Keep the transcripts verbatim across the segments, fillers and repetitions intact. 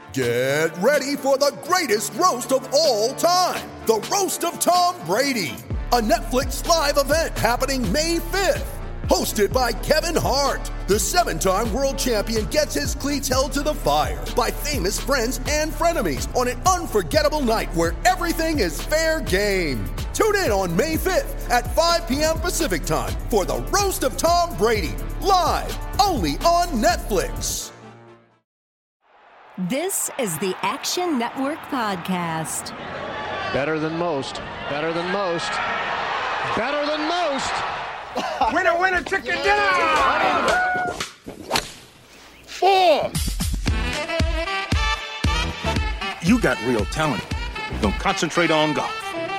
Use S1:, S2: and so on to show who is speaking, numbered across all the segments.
S1: Get ready for the greatest roast of all time, the Roast of Tom Brady, a Netflix live event happening May fifth. Hosted by Kevin Hart, the seven-time world champion gets his cleats held to the fire by famous friends and frenemies on an unforgettable night where everything is fair game. Tune in on May fifth at five p.m. Pacific time for the Roast of Tom Brady, live only on Netflix.
S2: This is the Action Network Podcast.
S3: Better than most, better than most, better than most.
S4: Winner, winner, chicken dinner! Four! You got real talent. Don't concentrate on golf.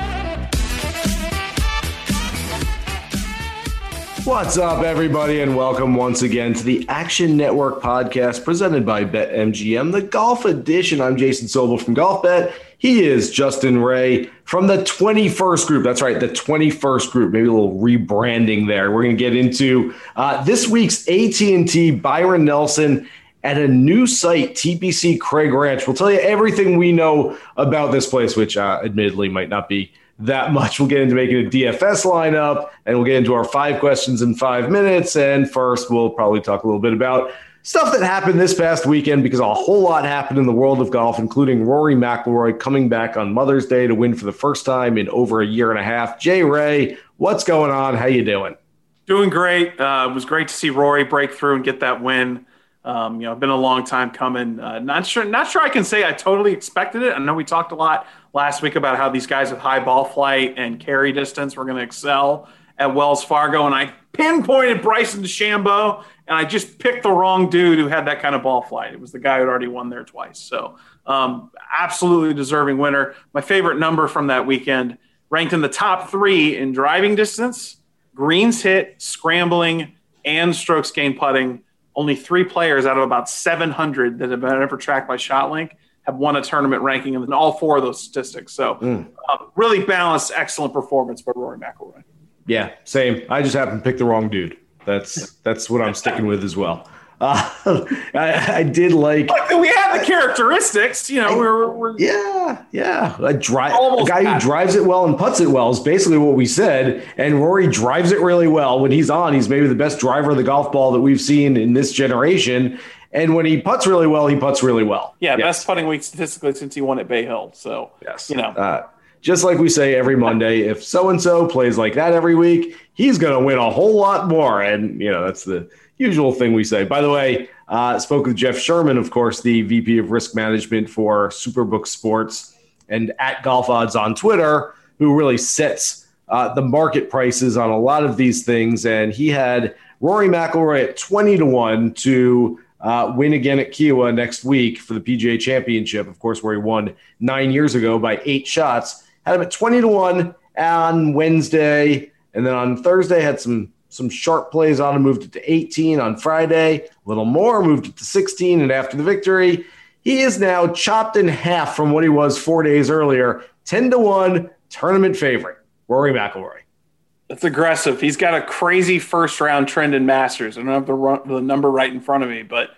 S5: What's up, everybody, and welcome once again to the Action Network Podcast presented by BetMGM, the golf edition. I'm Jason Sobel from GolfBet. He is Justin Ray from the twenty-first Group. That's right, the twenty-first Group. Maybe a little rebranding there. We're going to get into uh, this week's A T and T Byron Nelson at a new site, T P C Craig Ranch. We'll tell you everything we know about this place, which uh, admittedly might not be that much. We'll get into making a D F S lineup, and we'll get into our five questions in five minutes. And first, we'll probably talk a little bit about stuff that happened this past weekend, because a whole lot happened in the world of golf, including Rory McIlroy coming back on Mother's Day to win for the first time in over a year and a half. Jay Ray, what's going on? How you doing?
S6: Doing great. Uh, it was great to see Rory break through and get that win. Um, you know, been a long time coming. Uh, not sure, not sure I can say I totally expected it. I know we talked a lot last week about how these guys with high ball flight and carry distance were going to excel at Wells Fargo, and I pinpointed Bryson DeChambeau, and I just picked the wrong dude who had that kind of ball flight. It was the guy who'd already won there twice. So um, absolutely deserving winner. My favorite number from that weekend, ranked in the top three in driving distance, greens hit, scrambling, and strokes gained putting. Only three players out of about seven hundred that have been ever tracked by ShotLink have won a tournament ranking in all four of those statistics. So mm. uh, really balanced, excellent performance by Rory McIlroy.
S5: Yeah, same. I just happened to pick the wrong dude. That's that's what I'm sticking with as well. Uh, I, I did like.
S6: Look, we have the characteristics, you know. I, we're, we're
S5: yeah, yeah. A, dri- a guy who drives it well and putts it well is basically what we said. And Rory drives it really well. When he's on, he's maybe the best driver of the golf ball that we've seen in this generation. And when he putts really well, he putts really well.
S6: Yeah,
S5: yes.
S6: Best putting week statistically since he won at Bay Hill. So,
S5: yes.
S6: you know.
S5: Uh, just like we say every Monday, if so-and-so plays like that every week, he's going to win a whole lot more. And, you know, that's the usual thing we say. By the way, uh, spoke with Jeff Sherman, of course, the V P of Risk Management for Superbook Sports and at Golf Odds on Twitter, who really sets uh, the market prices on a lot of these things. And he had Rory McIlroy at twenty to one to uh, win again at Kiawah next week for the P G A Championship, of course, where he won nine years ago by eight shots. Had him at twenty to one on Wednesday, and then on Thursday had some some sharp plays on him, moved it to eighteen on Friday, a little more, moved it to sixteen, and after the victory, he is now chopped in half from what he was four days earlier, ten to one tournament favorite, Rory McIlroy.
S6: That's aggressive. He's got a crazy first-round trend in Masters. I don't have the, run, the number right in front of me, but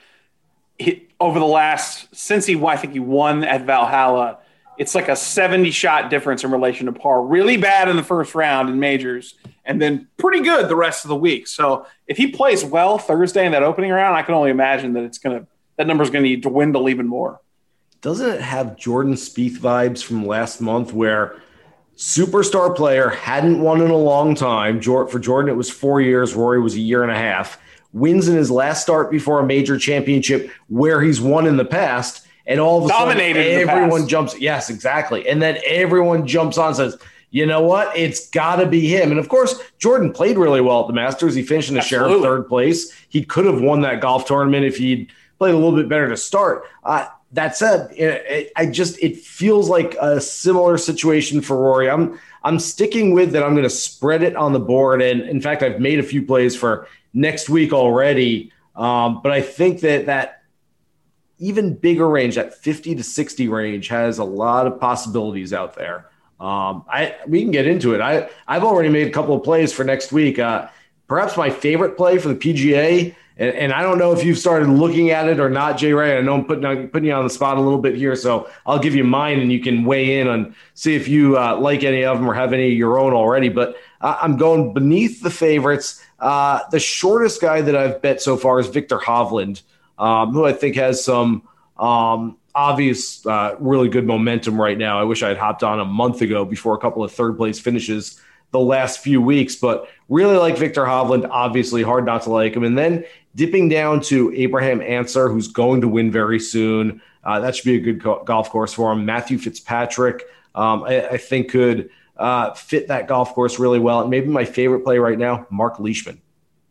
S6: he, over the last – since he, I think he won at Valhalla – it's like a seventy-shot difference in relation to par. Really bad in the first round in majors, and then pretty good the rest of the week. So if he plays well Thursday in that opening round, I can only imagine that it's gonna that number's going to dwindle even more.
S5: Doesn't it have Jordan Spieth vibes from last month, where superstar player hadn't won in a long time? For Jordan, it was four years. Rory was a year and a half. Wins in his last start before a major championship, where he's won in the past. And all of a
S6: Dominated
S5: sudden, everyone jumps. Yes, exactly. And then everyone jumps on and says, you know what? It's got to be him. And, of course, Jordan played really well at the Masters. He finished in a share of third place. He could have won that golf tournament if he'd played a little bit better to start. Uh, that said, it, I just it feels like a similar situation for Rory. I'm I'm sticking with that. I'm going to spread it on the board. And, in fact, I've made a few plays for next week already. Um, but I think that that – even bigger range, that fifty to sixty range, has a lot of possibilities out there. Um, I we can get into it. I, I've already made a couple of plays for next week. Uh, perhaps my favorite play for the P G A. And, and I don't know if you've started looking at it or not, Jay Ray. I know I'm putting, on, putting you on the spot a little bit here, so I'll give you mine and you can weigh in on see if you uh, like any of them or have any of your own already. But uh, I'm going beneath the favorites. Uh, the shortest guy that I've bet so far is Viktor Hovland, um, who I think has some um, obvious, uh, really good momentum right now. I wish I had hopped on a month ago before a couple of third place finishes the last few weeks, but really like Viktor Hovland, obviously hard not to like him. And then dipping down to Abraham Answer, who's going to win very soon. Uh, that should be a good go- golf course for him. Matthew Fitzpatrick, um, I, I think could uh, fit that golf course really well. And maybe my favorite play right now, Mark Leishman.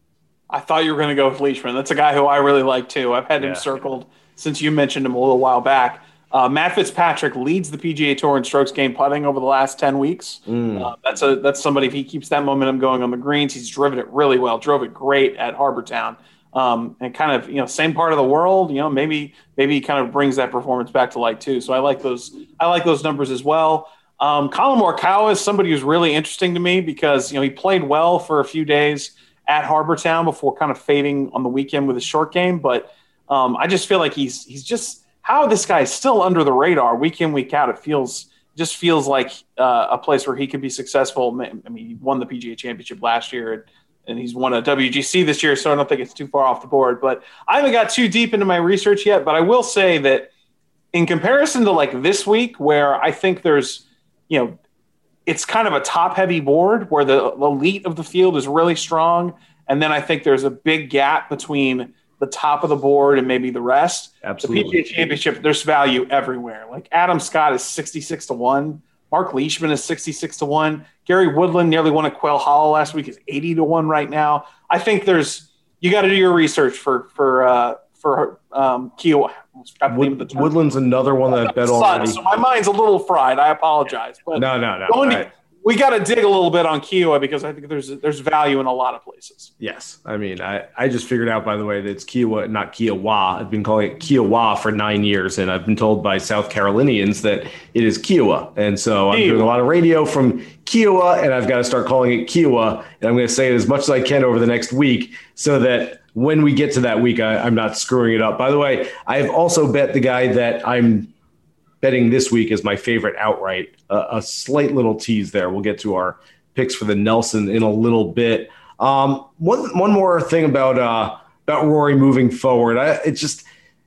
S6: I thought you were going to go with Leishman. That's a guy who I really like too. I've had
S5: yeah.
S6: him circled since you mentioned him a little while back. Uh, Matt Fitzpatrick leads the P G A Tour in strokes gained putting over the last ten weeks. Mm. Uh, that's a that's somebody, if he keeps that momentum going on the greens, he's driven it really well, drove it great at Harbour Town. Um, and kind of, you know, same part of the world, you know, maybe maybe he kind of brings that performance back to light too. So I like those I like those numbers as well. Um, Colin Morikawa is somebody who's really interesting to me because, you know, he played well for a few days at Harbour Town before kind of fading on the weekend with his short game. But um, I just feel like he's he's just – how this guy is still under the radar week in, week out. It feels just feels like uh, a place where he could be successful. I mean, he won the P G A Championship last year, and, and he's won a W G C this year, so I don't think it's too far off the board. But I haven't got too deep into my research yet, but I will say that in comparison to like this week, where I think there's, you know, it's kind of a top-heavy board where the elite of the field is really strong, and then I think there's a big gap between the top of the board and maybe the rest.
S5: Absolutely.
S6: The P G A Championship, there's value everywhere. Like Adam Scott is sixty-six to one. Mark Leishman is sixty-six to one. Gary Woodland nearly won at Quail Hollow last week, is eighty to one right now. I think there's – you got to do your research for for uh, for um, Kiowa.
S5: Wood, Woodland's another one that I bet already.
S6: So my mind's a little fried. I apologize. But
S5: no, no, no.
S6: Going to, we got to dig a little bit on Kiowa because I think there's there's value in a lot of places.
S5: Yes. I mean, I, I just figured out, by the way, that it's Kiowa, not Kiowa. I've been calling it Kiowa for nine years, and I've been told by South Carolinians that it is Kiowa. And so I'm Kiowa. doing a lot of radio from Kiowa, and I've got to start calling it Kiowa. And I'm going to say it as much as I can over the next week so that when we get to that week, I, I'm not screwing it up. By the way, I've also bet the guy that I'm betting this week is my favorite outright. Uh, a slight little tease there. We'll get to our picks for the Nelson in a little bit. Um, one one more thing about uh, about Rory moving forward. I, it just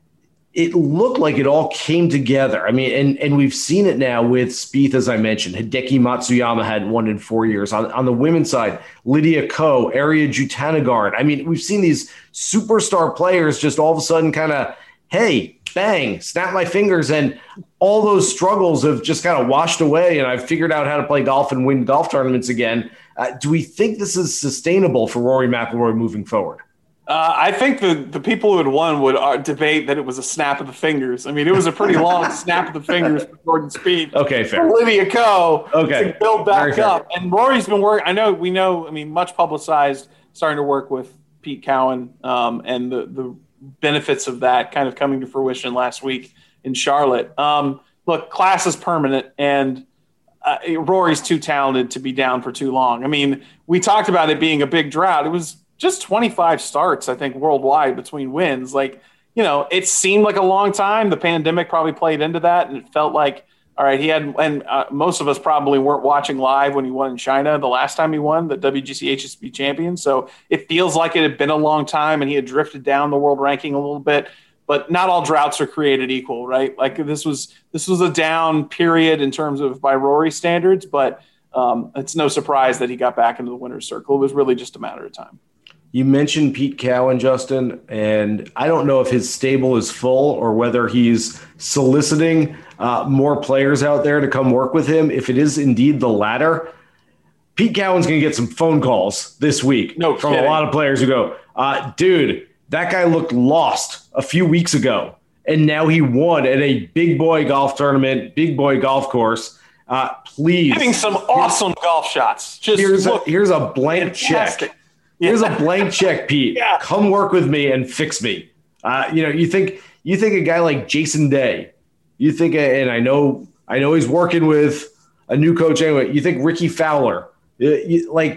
S5: it looked like it all came together. I mean, and and we've seen it now with Spieth, as I mentioned. Hideki Matsuyama hadn't won in four years. On on the women's side, Lydia Ko, Arya Jutanagard. I mean, we've seen these superstar players just all of a sudden kind of, hey, bang, snap my fingers, and all those struggles have just kind of washed away, and I've figured out how to play golf and win golf tournaments again. Uh, do we think this is sustainable for Rory McIlroy moving forward?
S6: Uh, I think the, the people who had won would uh, debate that it was a snap of the fingers. I mean, it was a pretty long snap of the fingers for Jordan Spieth.
S5: Okay, fair.
S6: For Lydia Ko
S5: okay.
S6: to build back up. And Rory's been working. I know, we know, I mean, much publicized, starting to work with Pete Cowan um, and the, the benefits of that kind of coming to fruition last week in Charlotte. Um, look, class is permanent, and uh, Rory's too talented to be down for too long. I mean, we talked about it being a big drought. It was just twenty-five starts, I think, worldwide between wins. Like, you know, it seemed like a long time. The pandemic probably played into that, and it felt like, all right, he had, and uh, most of us probably weren't watching live when he won in China the last time he won the W G C H S B champion. So it feels like it had been a long time, and he had drifted down the world ranking a little bit. But not all droughts are created equal, right? Like this was this was a down period in terms of by Rory standards, but um, it's no surprise that he got back into the winner's circle. It was really just a matter of time.
S5: You mentioned Pete Cowan, Justin, and I don't know if his stable is full or whether he's soliciting uh, more players out there to come work with him. If it is indeed the latter, Pete Cowan's going to get some phone calls this week
S6: no
S5: from
S6: kidding.
S5: a lot of players who go, uh, dude, that guy looked lost a few weeks ago, and now he won at a big boy golf tournament, big boy golf course. Uh, please.
S6: Hitting some awesome golf shots. Just
S5: here's,
S6: look,
S5: a, here's a blank
S6: fantastic.
S5: check. Here's a blank check, Pete.
S6: Yeah.
S5: Come work with me and fix me. Uh, you know, you think you think a guy like Jason Day, you think, and I know I know he's working with a new coach anyway. You think Ricky Fowler, you, you, like just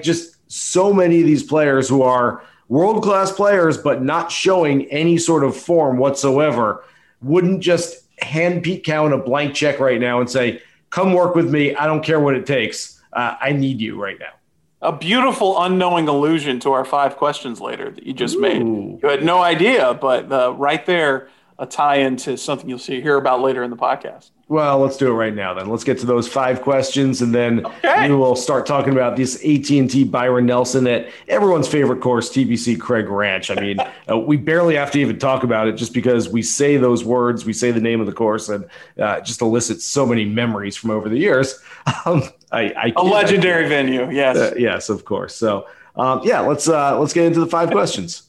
S5: so many of these players who are world-class players but not showing any sort of form whatsoever wouldn't just hand Pete Cowan a blank check right now and say, come work with me. I don't care what it takes. Uh, I need you right now.
S6: A beautiful unknowing allusion to our five questions later that you just Ooh. made. You had no idea, but uh, right there, a tie-in to something you'll see hear about later in the podcast.
S5: Well, let's do it right now then. Let's get to those five questions, and then
S6: okay.
S5: we will start talking about this A T and T Byron Nelson at everyone's favorite course, T B C Craig Ranch. I mean, uh, we barely have to even talk about it just because we say those words, we say the name of the course, and uh, just elicits so many memories from over the years. Um, I, I
S6: A legendary venue, yes.
S5: Uh, yes, of course. So, um, yeah, let's uh, let's get into the five questions.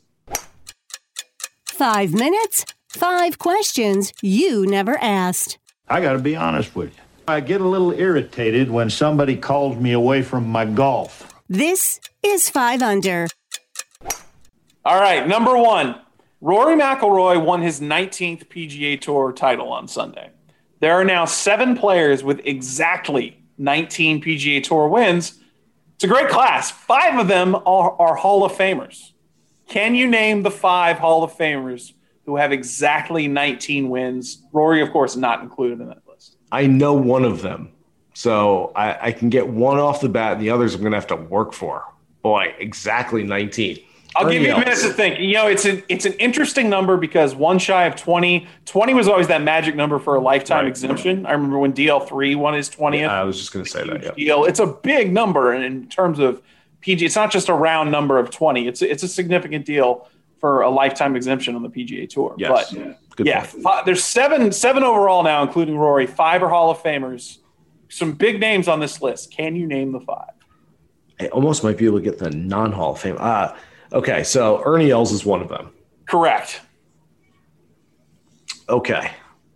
S2: Five minutes, five questions you never asked.
S7: I got to be honest with you. I get a little irritated when somebody calls me away from my golf.
S2: This is Five Under.
S6: All right, number one. Rory McIlroy won his nineteenth P G A Tour title on Sunday. There are now seven players with exactly nineteen P G A Tour wins. It's a great class. Five of them are, are Hall of Famers. Can you name the five Hall of Famers who have exactly nineteen wins? Rory, of course, not included in that list.
S5: I know one of them, so I, I can get one off the bat, and the others I'm going to have to work for. Boy, exactly nineteen.
S6: I'll Ernie give you a minute to think. You know, it's an it's an interesting number because one shy of twenty. twenty was always that magic number for a lifetime right. exemption. I remember when D L three won his twentieth.
S5: Yeah, I was just going to say that. Yeah.
S6: Deal. It's a big number in terms of P G. It's not just a round number of twenty. It's it's a significant deal for a lifetime exemption on the P G A Tour.
S5: Yes.
S6: But
S5: Good
S6: yeah,
S5: point.
S6: five, there's seven seven overall now, including Rory. Five are Hall of Famers. Some big names on this list. Can you name the five?
S5: I almost might be able to get the non-Hall of Fame. Uh, okay, so Ernie Els is one of them.
S6: Correct.
S5: Okay.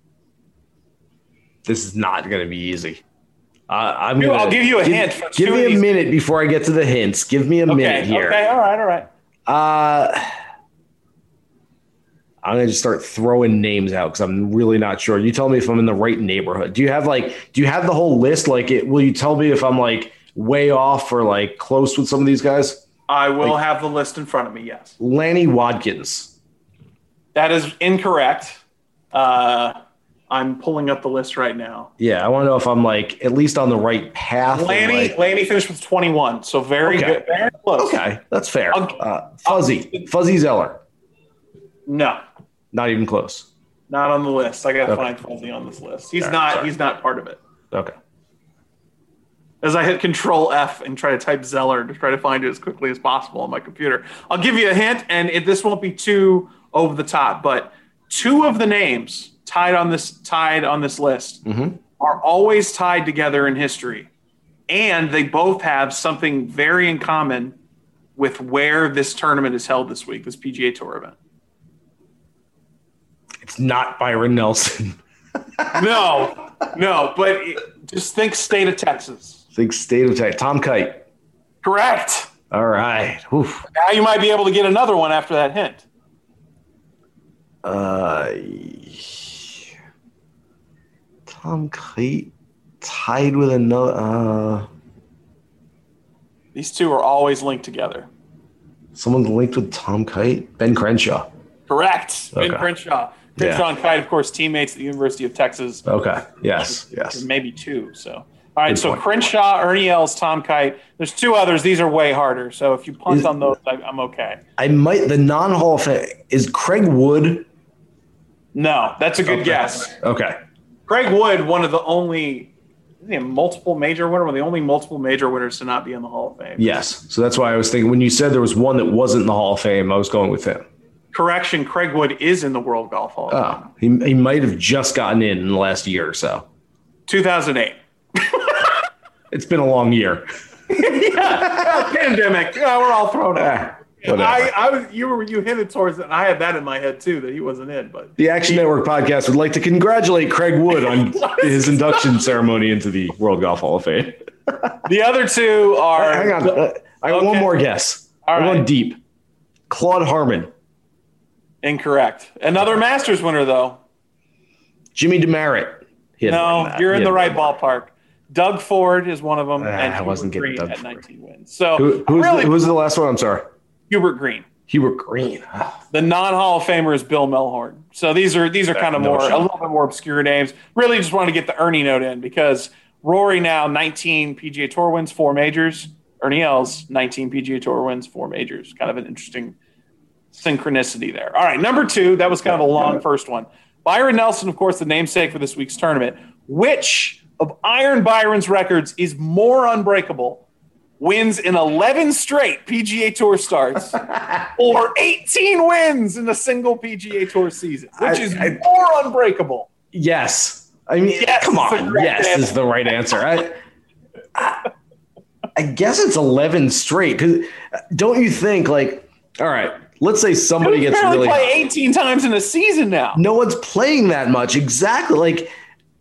S5: This is not going to be easy. Uh, I'm
S6: Dude,
S5: gonna,
S6: I'll give you a
S5: give,
S6: hint. For
S5: give me a
S6: these.
S5: minute before I get to the hints. Give me a
S6: okay,
S5: minute here.
S6: Okay, all right, all right.
S5: Uh, I'm going to just start throwing names out because I'm really not sure. You tell me if I'm in the right neighborhood. Do you have like, do you have the whole list? Like, it, will you tell me if I'm like way off or like close with some of these guys?
S6: I will
S5: like,
S6: have the list in front of me, yes.
S5: Lanny Wadkins.
S6: That is incorrect. Uh, I'm pulling up the list right now.
S5: Yeah, I want to know if I'm like at least on the right path.
S6: Lanny,
S5: like,
S6: Lanny finished with twenty-one, so very
S5: okay.
S6: good, very close.
S5: Okay, that's fair. Uh, Fuzzy, Fuzzy Zeller.
S6: No,
S5: not even close.
S6: Not on the list. I got to
S5: okay.
S6: find Fuzzy on this list. He's
S5: right,
S6: not.
S5: sorry.
S6: He's not part of it.
S5: Okay.
S6: As I hit Control F and try to type Zeller to try to find it as quickly as possible on my computer. I'll give you a hint, and it, this won't be too over the top, but two of the names tied on this tied on this list
S5: mm-hmm.
S6: are always tied together in history, and they both have something very in common with where this tournament is held this week, this P G A Tour event.
S5: It's not Byron Nelson.
S6: no, no, but it, just think state of Texas.
S5: Think state of Texas. Tom Kite.
S6: Correct.
S5: All right. Oof.
S6: Now you might be able to get another one after that hint.
S5: Uh, Tom Kite tied with another. Uh,
S6: These two are always linked together.
S5: Someone's linked with Tom Kite? Ben Crenshaw.
S6: Correct.
S5: Okay.
S6: Ben Crenshaw. Crenshaw yeah. and Kite, of course, teammates at the University of Texas.
S5: Okay. Yes. Yes.
S6: Maybe two. So, all right.
S5: Good
S6: so
S5: point.
S6: Crenshaw, Ernie Els, Tom Kite. There's two others. These are way harder. So if you punt is, on those, I, I'm okay.
S5: I might. The non-Hall of Fame is Craig Wood.
S6: No, that's a good
S5: okay.
S6: guess.
S5: Okay.
S6: Craig Wood, one of the only multiple major winner, one of the only multiple major winners to not be in the Hall of Fame.
S5: Yes. So that's why I was thinking when you said there was one that wasn't in the Hall of Fame, I was going with him.
S6: Correction, Craig Wood is in the World Golf Hall of
S5: oh, Fame. He, he might have just gotten in in the last year or so.
S6: two thousand eight.
S5: It's been a long year.
S6: yeah, pandemic. Yeah, we're all thrown out.
S5: Ah,
S6: I, I was you were you hinted towards it, and I had that in my head too that he wasn't in. But
S5: the Action he, Network podcast would like to congratulate Craig Wood on his induction ceremony into the World Golf Hall of Fame.
S6: The other two are.
S5: Hang on, uh, I got okay. one more guess.
S6: All
S5: I'm
S6: right.
S5: going deep. Claude Harmon.
S6: Incorrect. Another Masters winner though.
S5: Jimmy DeMerit.
S6: No, you're in the right ballpark. Doug Ford is one of them,
S5: Uh,
S6: and
S5: I
S6: Hubert
S5: wasn't getting
S6: Green
S5: Doug
S6: at
S5: Ford.
S6: nineteen wins. So
S5: Who, who's,
S6: really,
S5: the, who's the last one? I'm sorry.
S6: Hubert Green.
S5: Hubert Green.
S6: The non-Hall of Famer is Bill Melhorn. So these are these are kind of
S5: No
S6: more
S5: shot.
S6: a little bit more obscure names. Really, just wanted to get the Ernie note in because Rory now nineteen P G A Tour wins, four majors. Ernie Els nineteen P G A Tour wins, four majors. Kind of an interesting synchronicity there. All right, number two. That was kind of a long first one. Byron Nelson, of course, the namesake for this week's tournament. Which of Iron Byron's records is more unbreakable? Wins in eleven straight P G A Tour starts or eighteen wins in a single P G A Tour season, which
S5: I-
S6: is
S5: I-
S6: more unbreakable.
S5: Yes. I mean,
S6: Yes
S5: come
S6: is the
S5: on.
S6: correct
S5: Yes
S6: answer.
S5: is the right answer. I, I, I guess it's eleven straight. Because don't you think, like, all right, let's say somebody
S6: You
S5: gets
S6: barely
S5: really
S6: play
S5: hot.
S6: eighteen times in a season now.
S5: No one's playing that much. Exactly. Like,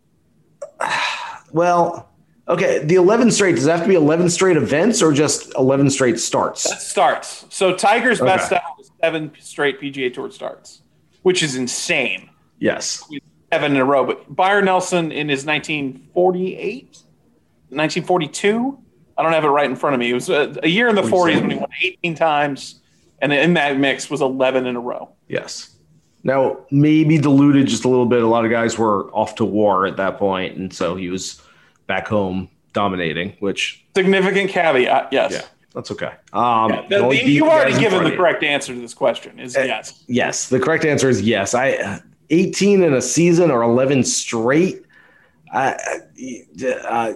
S5: well, okay, the eleven straight, does it have to be eleven straight events or just eleven straight starts?
S6: Starts. So Tiger's best
S5: Okay.
S6: ever was seven straight P G A Tour starts, which is insane.
S5: Yes.
S6: Seven in a row. But Byron Nelson in his nineteen forty-eight, nineteen forty-two, I don't have it right in front of me. It was a, a year in the forties when he won eighteen times, and in that mix was eleven in a row.
S5: Yes. Now, maybe diluted just a little bit. A lot of guys were off to war at that point, and so he was back home dominating, which,
S6: Significant caveat, yes.
S5: yeah, that's okay. Um,
S6: Yeah,
S5: you
S6: the-
S5: know,
S6: the-
S5: beat
S6: you've
S5: the
S6: already
S5: guys in
S6: given
S5: front
S6: the
S5: of you.
S6: correct answer to this question. Is yes.
S5: Yes, the correct answer is yes. I uh, eighteen in a season or eleven straight. I, uh,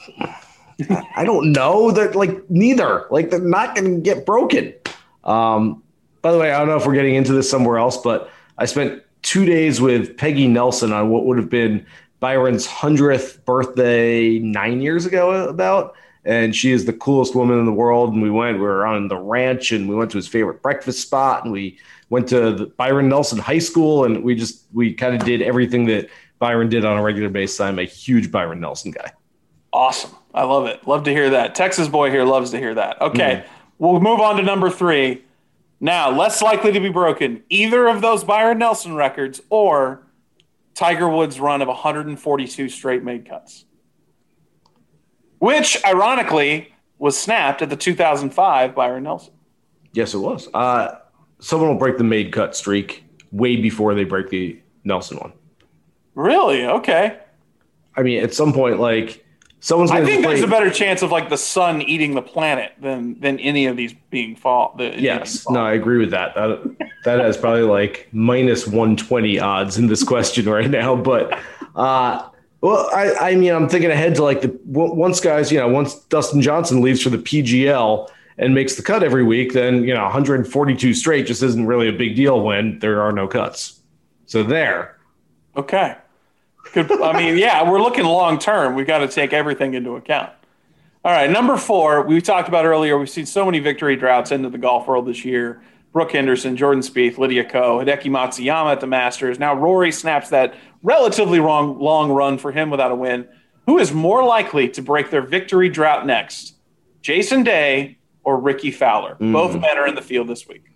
S5: I don't know. That like neither. Like they're not going to get broken. Um, by the way, I don't know if we're getting into this somewhere else, but I spent two days with Peggy Nelson on what would have been Byron's hundredth birthday nine years ago. About. And she is the coolest woman in the world. And we went, we were on the ranch and we went to his favorite breakfast spot and we went to the Byron Nelson High School. And we just, we kind of did everything that Byron did on a regular basis. I'm a huge Byron Nelson guy.
S6: Awesome. I love it. Love to hear that. Texas boy here loves to hear that. Okay. Mm-hmm. We'll move on to number three. Now, less likely to be broken, either of those Byron Nelson records or Tiger Woods' run of one hundred forty-two straight made cuts, which, ironically, was snapped at the two thousand five Byron Nelson.
S5: Yes, it was. Uh, someone will break the made cut streak way before they break the Nelson one.
S6: Really? Okay.
S5: I mean, at some point, like, someone's going
S6: I
S5: to
S6: think
S5: play.
S6: there's a better chance of, like, the sun eating the planet than than any of these being fall. The,
S5: Yes.
S6: being
S5: No, I agree with that. That that has probably like minus one twenty odds in this question right now. But, uh, well, I, I mean, I'm thinking ahead to like the once guys, you know, once Dustin Johnson leaves for the P G L and makes the cut every week, then, you know, one hundred forty-two straight just isn't really a big deal when there are no cuts. So there.
S6: Okay. Good. I mean, yeah, we're looking long term. We've got to take everything into account. All right, number four, we talked about earlier. We've seen so many victory droughts into the golf world this year. Brooke Henderson, Jordan Spieth, Lydia Ko, Hideki Matsuyama at the Masters. Now Rory snaps that relatively long, long run for him without a win. Who is more likely to break their victory drought next? Jason Day or Ricky Fowler? Mm. Both men are in the field this week.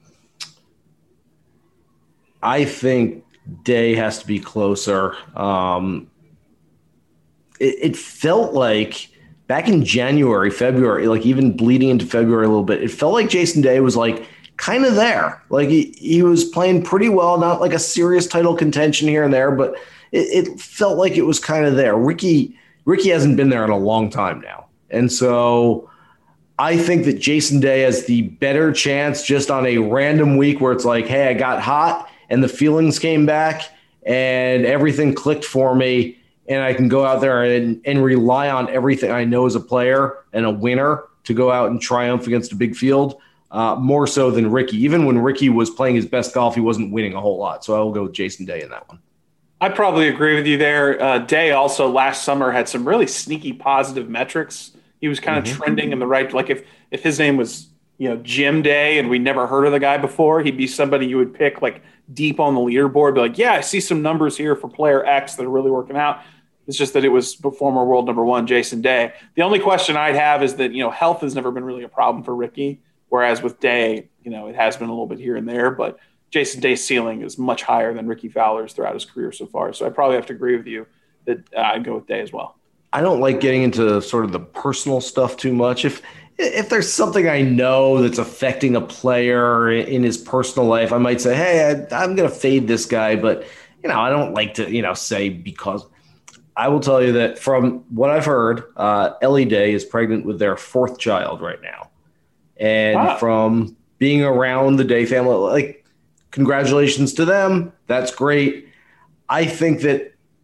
S5: I think Day has to be closer. Um, it, it felt like back in January, February, like even bleeding into February a little bit, it felt like Jason Day was like kind of there. Like he, he was playing pretty well, not like a serious title contention here and there, but it, it felt like it was kind of there. Ricky, Ricky hasn't been there in a long time now. And so I think that Jason Day has the better chance just on a random week where it's like, hey, I got hot and the feelings came back and everything clicked for me. And I can go out there and, and rely on everything I know as a player and a winner to go out and triumph against a big field, uh, more so than Ricky. Even when Ricky was playing his best golf, he wasn't winning a whole lot. So I will go with Jason Day in that one.
S6: I probably agree with you there. Uh, Day also last summer had some really sneaky positive metrics. He was kind of mm-hmm. trending in the right. Like if if his name was, you know, Jim Day and we never heard of the guy before, he'd be somebody you would pick like deep on the leaderboard. Be like, yeah, I see some numbers here for player X that are really working out. It's just that it was former world number one, Jason Day. The only question I'd have is that, you know, health has never been really a problem for Ricky, whereas with Day, you know, it has been a little bit here and there. But Jason Day's ceiling is much higher than Ricky Fowler's throughout his career so far. So I probably have to agree with you that uh, I'd go with Day as well.
S5: I don't like getting into sort of the personal stuff too much. If if there's something I know that's affecting a player in his personal life, I might say, hey, I, I'm going to fade this guy. But, you know, I don't like to, you know, say because I will tell you that from what I've heard, uh, Ellie Day is pregnant with their fourth child right now. And wow. From being around the Day family, like, congratulations to them. That's great. I think that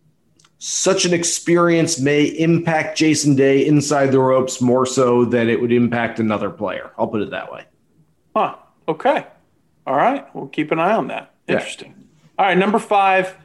S5: such an experience may impact Jason Day inside the ropes more so than it would impact another player. I'll put it that way.
S6: Huh. Okay. All right. We'll keep an eye on that. Interesting. Yeah. All right. Number five.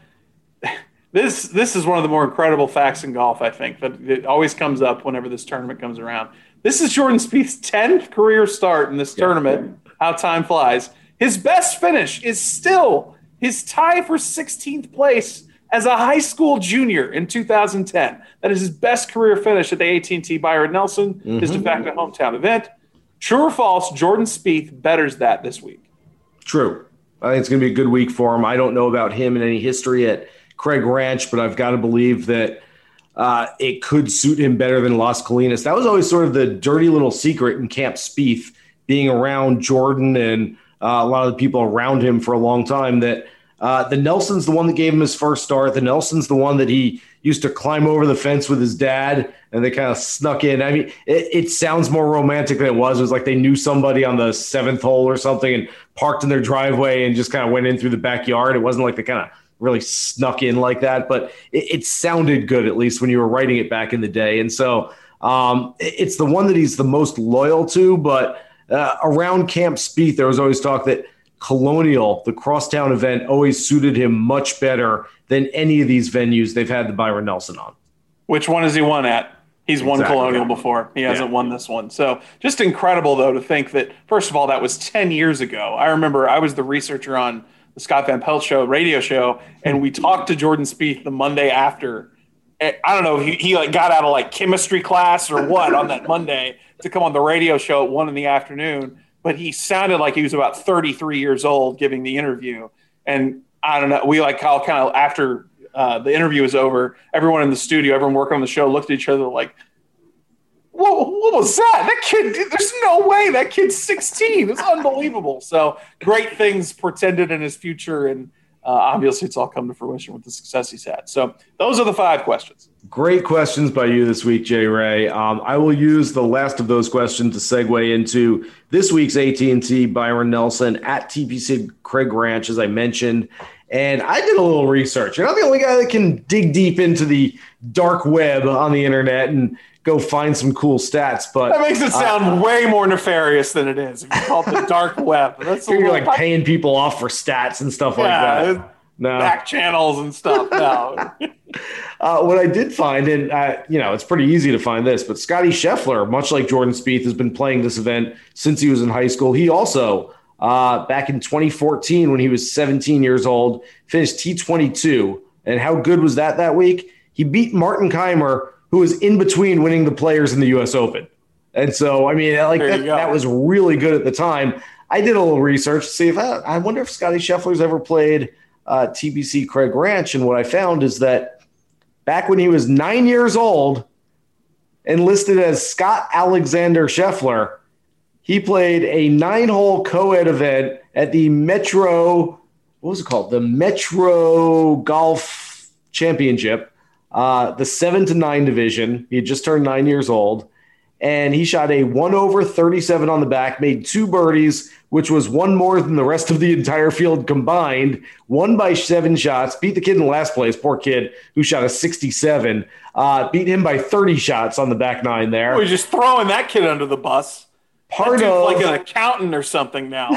S6: This this is one of the more incredible facts in golf, I think, that it always comes up whenever this tournament comes around. This is Jordan Spieth's tenth career start in this yeah. tournament. How time flies. His best finish is still his tie for sixteenth place as a high school junior in two thousand ten. That is his best career finish at the A T and T Byron Nelson, mm-hmm. his de facto hometown event. True or false, Jordan Spieth betters that this week?
S5: True. I think it's going to be a good week for him. I don't know about him and any history at Craig Ranch, but I've got to believe that uh, it could suit him better than Las Colinas. That was always sort of the dirty little secret in Camp Spieth, being around Jordan and uh, a lot of the people around him for a long time, that Uh, the Nelson's the one that gave him his first start. The Nelson's the one that he used to climb over the fence with his dad, and they kind of snuck in. I mean, it, it sounds more romantic than it was. It was like they knew somebody on the seventh hole or something and parked in their driveway and just kind of went in through the backyard. It wasn't like they kind of really snuck in like that, but it, it sounded good, at least when you were writing it back in the day. And so um, it, it's the one that he's the most loyal to, but uh, around Camp Spieth, there was always talk that Colonial, the crosstown event, always suited him much better than any of these venues they've had the Byron Nelson on.
S6: Which one has he won at? He's won exactly. Colonial before. He hasn't yeah. won this one. So just incredible, though, to think that, first of all, that was ten years ago. I remember I was the researcher on the Scott Van Pelt show, radio show, and we talked to Jordan Spieth the Monday after. I don't know, he, he like got out of like chemistry class or what on that Monday to come on the radio show at one in the afternoon. But he sounded like he was about thirty-three years old giving the interview. And I don't know, we like all kind of, after uh, the interview was over, everyone in the studio, everyone working on the show looked at each other like, what, what was that? That kid, there's no way that kid's sixteen. It's unbelievable. So great things portended in his future. And uh, obviously it's all come to fruition with the success he's had. So those are the five questions.
S5: Great questions by you this week, Jay Ray. Um, I will use the last of those questions to segue into this week's A T and T Byron Nelson at T P C Craig Ranch, as I mentioned. And I did a little research. You're not the only guy that can dig deep into the dark web on the internet and go find some cool stats. But
S6: that makes it sound uh, way more nefarious than it is. If you call it the dark web, that's
S5: you're like high- paying people off for stats and stuff yeah, like that. No.
S6: Back channels and stuff. No.
S5: uh, what I did find, and uh, you know, it's pretty easy to find this, but Scotty Scheffler, much like Jordan Spieth, has been playing this event since he was in high school. He also, uh, back in twenty fourteen, when he was seventeen years old, finished T twenty-two. And how good was that that week? He beat Martin Keimer, who was in between winning the Players in the U S Open. And so, I mean, like that, that was really good at the time. I did a little research to see if I, I wonder if Scotty Scheffler's ever played Uh, T B C Craig Ranch, and what I found is that back when he was nine years old and listed as Scott Alexander Scheffler, he played a nine-hole co-ed event at the Metro, what was it called? The Metro Golf Championship, uh, the seven to nine division. He had just turned nine years old, and he shot a one over thirty-seven on the back, made two birdies, which was one more than the rest of the entire field combined, won by seven shots, beat the kid in last place, poor kid, who shot a sixty-seven, uh, beat him by thirty shots on the back nine there.
S6: We're just throwing that kid under the bus. Part of like an accountant or something now.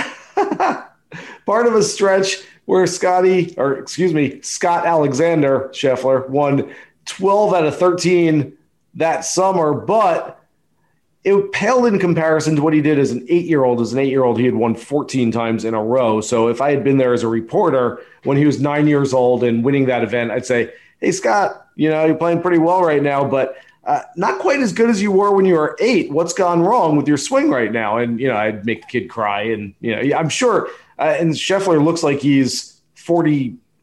S5: Part of a stretch where Scotty, or excuse me, Scott Alexander Scheffler won twelve out of thirteen that summer, but it paled in comparison to what he did as an eight-year-old. As an eight-year-old, he had won fourteen times in a row. So if I had been there as a reporter when he was nine years old and winning that event, I'd say, hey, Scott, you know, you're playing pretty well right now, but uh, not quite as good as you were when you were eight. What's gone wrong with your swing right now? And, you know, I'd make the kid cry. And, you know, I'm sure, uh, and Scheffler looks like he's forty,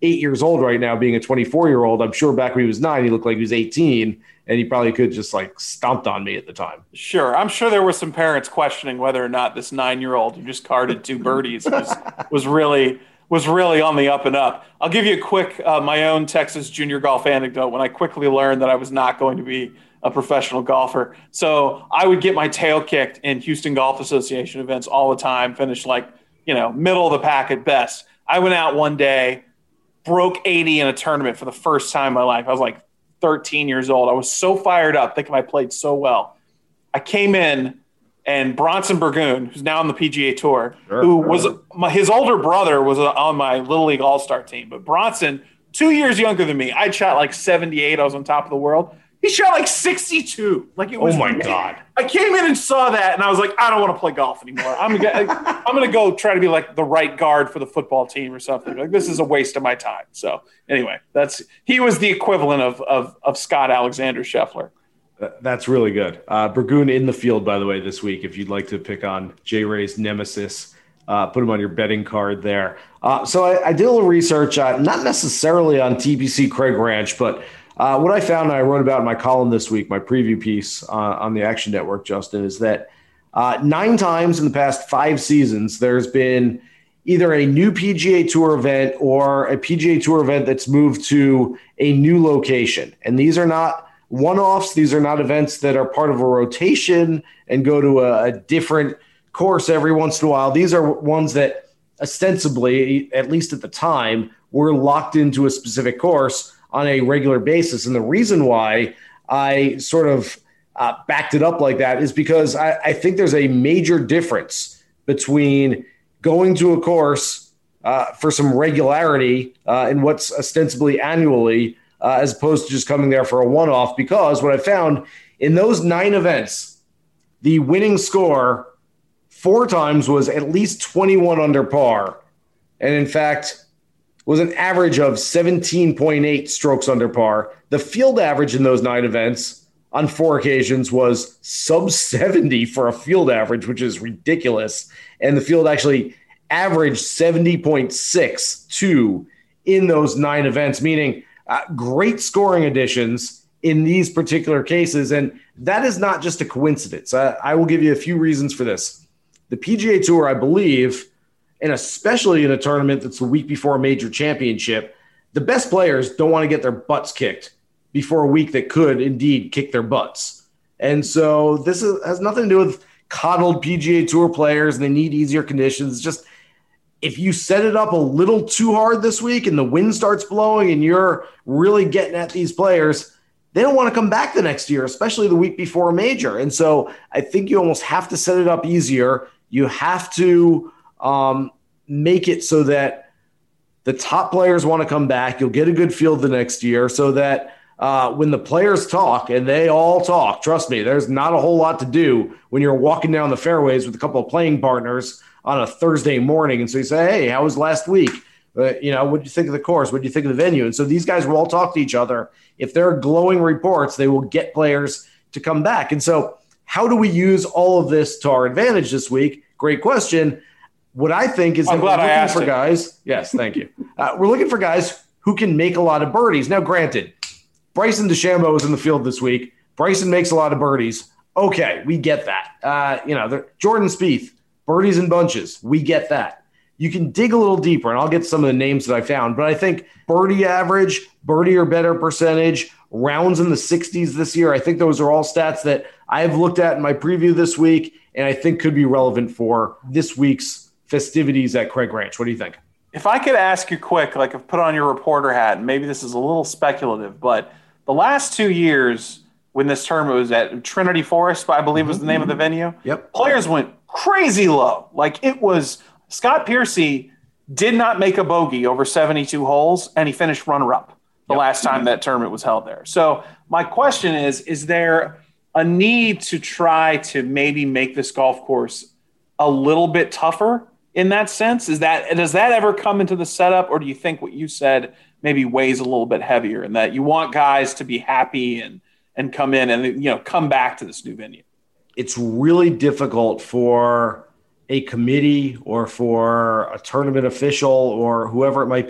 S5: eight years old right now, being a twenty-four-year-old. I'm sure back when he was nine, he looked like he was eighteen, and he probably could just like stomped on me at the time.
S6: Sure. I'm sure there were some parents questioning whether or not this nine-year-old who just carded two birdies was, was really was really on the up and up. I'll give you a quick, uh, my own Texas junior golf anecdote when I quickly learned that I was not going to be a professional golfer. So I would get my tail kicked in Houston Golf Association events all the time, finish like, you know, middle of the pack at best. I went out one day, broke eighty in a tournament for the first time in my life. I was like thirteen years old. I was so fired up, thinking I played so well. I came in, and Bronson Burgoon, who's now on the P G A Tour, sure, who was my, his older brother was on my Little League All-Star team. But Bronson, two years younger than me, I'd shot like seventy-eight. I was on top of the world. He shot like sixty-two. Like it was.
S5: Oh my God!
S6: I came in and saw that, and I was like, I don't want to play golf anymore. I'm gonna, I'm gonna go try to be like the right guard for the football team or something. Like this is a waste of my time. So anyway, that's he was the equivalent of of, of Scott Alexander Scheffler.
S5: That's really good. Uh, Burgoon in the field, by the way, this week. If you'd like to pick on J. Ray's nemesis, uh, put him on your betting card there. Uh, so I, I did a little research, uh, not necessarily on T P C Craig Ranch, but uh, what I found and I wrote about in my column this week, my preview piece uh, on the Action Network, Justin, is that uh, nine times in the past five seasons, there's been either a new P G A Tour event or a P G A Tour event that's moved to a new location. And these are not one-offs. These are not events that are part of a rotation and go to a, a different course every once in a while. These are ones that ostensibly, at least at the time, were locked into a specific course on a regular basis. And the reason why I sort of uh, backed it up like that is because I, I think there's a major difference between going to a course uh, for some regularity uh, in what's ostensibly annually Uh, as opposed to just coming there for a one-off, because what I found in those nine events, the winning score four times was at least twenty-one under par. And in fact, was an average of seventeen point eight strokes under par. The field average in those nine events on four occasions was sub seventy for a field average, which is ridiculous. And the field actually averaged seventy point six two in those nine events, meaning Uh, great scoring additions in these particular cases. And that is not just a coincidence. I, I will give you a few reasons for this. The P G A Tour, I believe, and especially in a tournament that's the week before a major championship, the best players don't want to get their butts kicked before a week that could indeed kick their butts. And so this is, has nothing to do with coddled P G A Tour players and they need easier conditions. It's just, if you set it up a little too hard this week and the wind starts blowing and you're really getting at these players, they don't want to come back the next year, especially the week before a major. And so I think you almost have to set it up easier. You have to um, make it so that the top players want to come back. You'll get a good field the next year so that uh, when the players talk, and they all talk, trust me, there's not a whole lot to do when you're walking down the fairways with a couple of playing partners on a Thursday morning. And so you say, hey, how was last week? Uh, you know, what did you think of the course? What did you think of the venue? And so these guys will all talk to each other. If there are glowing reports, they will get players to come back. And so how do we use all of this to our advantage this week? Great question. What I think is
S6: I'm
S5: that we're
S6: glad I
S5: looking
S6: asked
S5: for
S6: it.
S5: guys. Yes, thank you. Uh, we're looking for guys who can make a lot of birdies. Now, granted, Bryson DeChambeau is in the field this week. Bryson makes a lot of birdies. Okay, we get that. Uh, you know, Jordan Spieth, birdies in bunches. We get that. You can dig a little deeper, and I'll get some of the names that I found. But I think birdie average, birdie or better percentage, rounds in the sixties this year, I think those are all stats that I've looked at in my preview this week, and I think could be relevant for this week's festivities at Craig Ranch. What do you think?
S6: If I could ask you quick, like put on your reporter hat, and maybe this is a little speculative, but the last two years when this tournament was at Trinity Forest, I believe was the name of the venue,
S5: yep,
S6: players went crazy low. Like it was Scott Piercy did not make a bogey over seventy-two holes, and he finished runner-up the yep. last time that tournament was held there. So my question is, is there a need to try to maybe make this golf course a little bit tougher in that sense? Is that, does that ever come into the setup, or do you think what you said maybe weighs a little bit heavier in that you want guys to be happy and, and come in and, you know, come back to this new venue?
S5: It's really difficult for a committee or for a tournament official or whoever it might be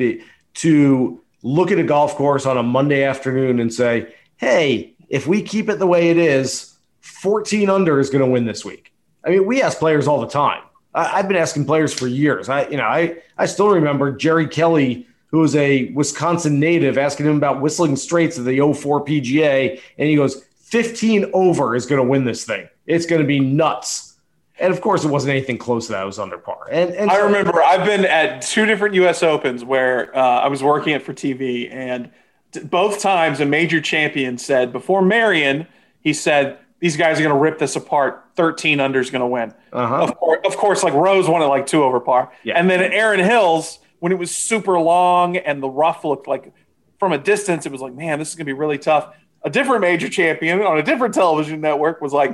S5: to look at a golf course on a Monday afternoon and say, hey, if we keep it the way it is, fourteen under is going to win this week. I mean, we ask players all the time. I, I've been asking players for years. I, you know, I, I still remember Jerry Kelly, who was a Wisconsin native, asking him about Whistling Straits of the oh four P G A. And he goes, fifteen over is going to win this thing. It's going to be nuts. And, of course, it wasn't anything close to that. It was under par. And, and
S6: I
S5: so-
S6: remember I've been at two different U S Opens where uh, I was working it for T V. And t- both times a major champion said, before Marion, he said, these guys are going to rip this apart. thirteen under is going to win.
S5: Uh-huh.
S6: Of course, of course, like Rose won it like two over par.
S5: Yeah.
S6: And then Aaron Hills, when it was super long and the rough looked like from a distance, it was like, man, this is going to be really tough. A different major champion on a different television network was like,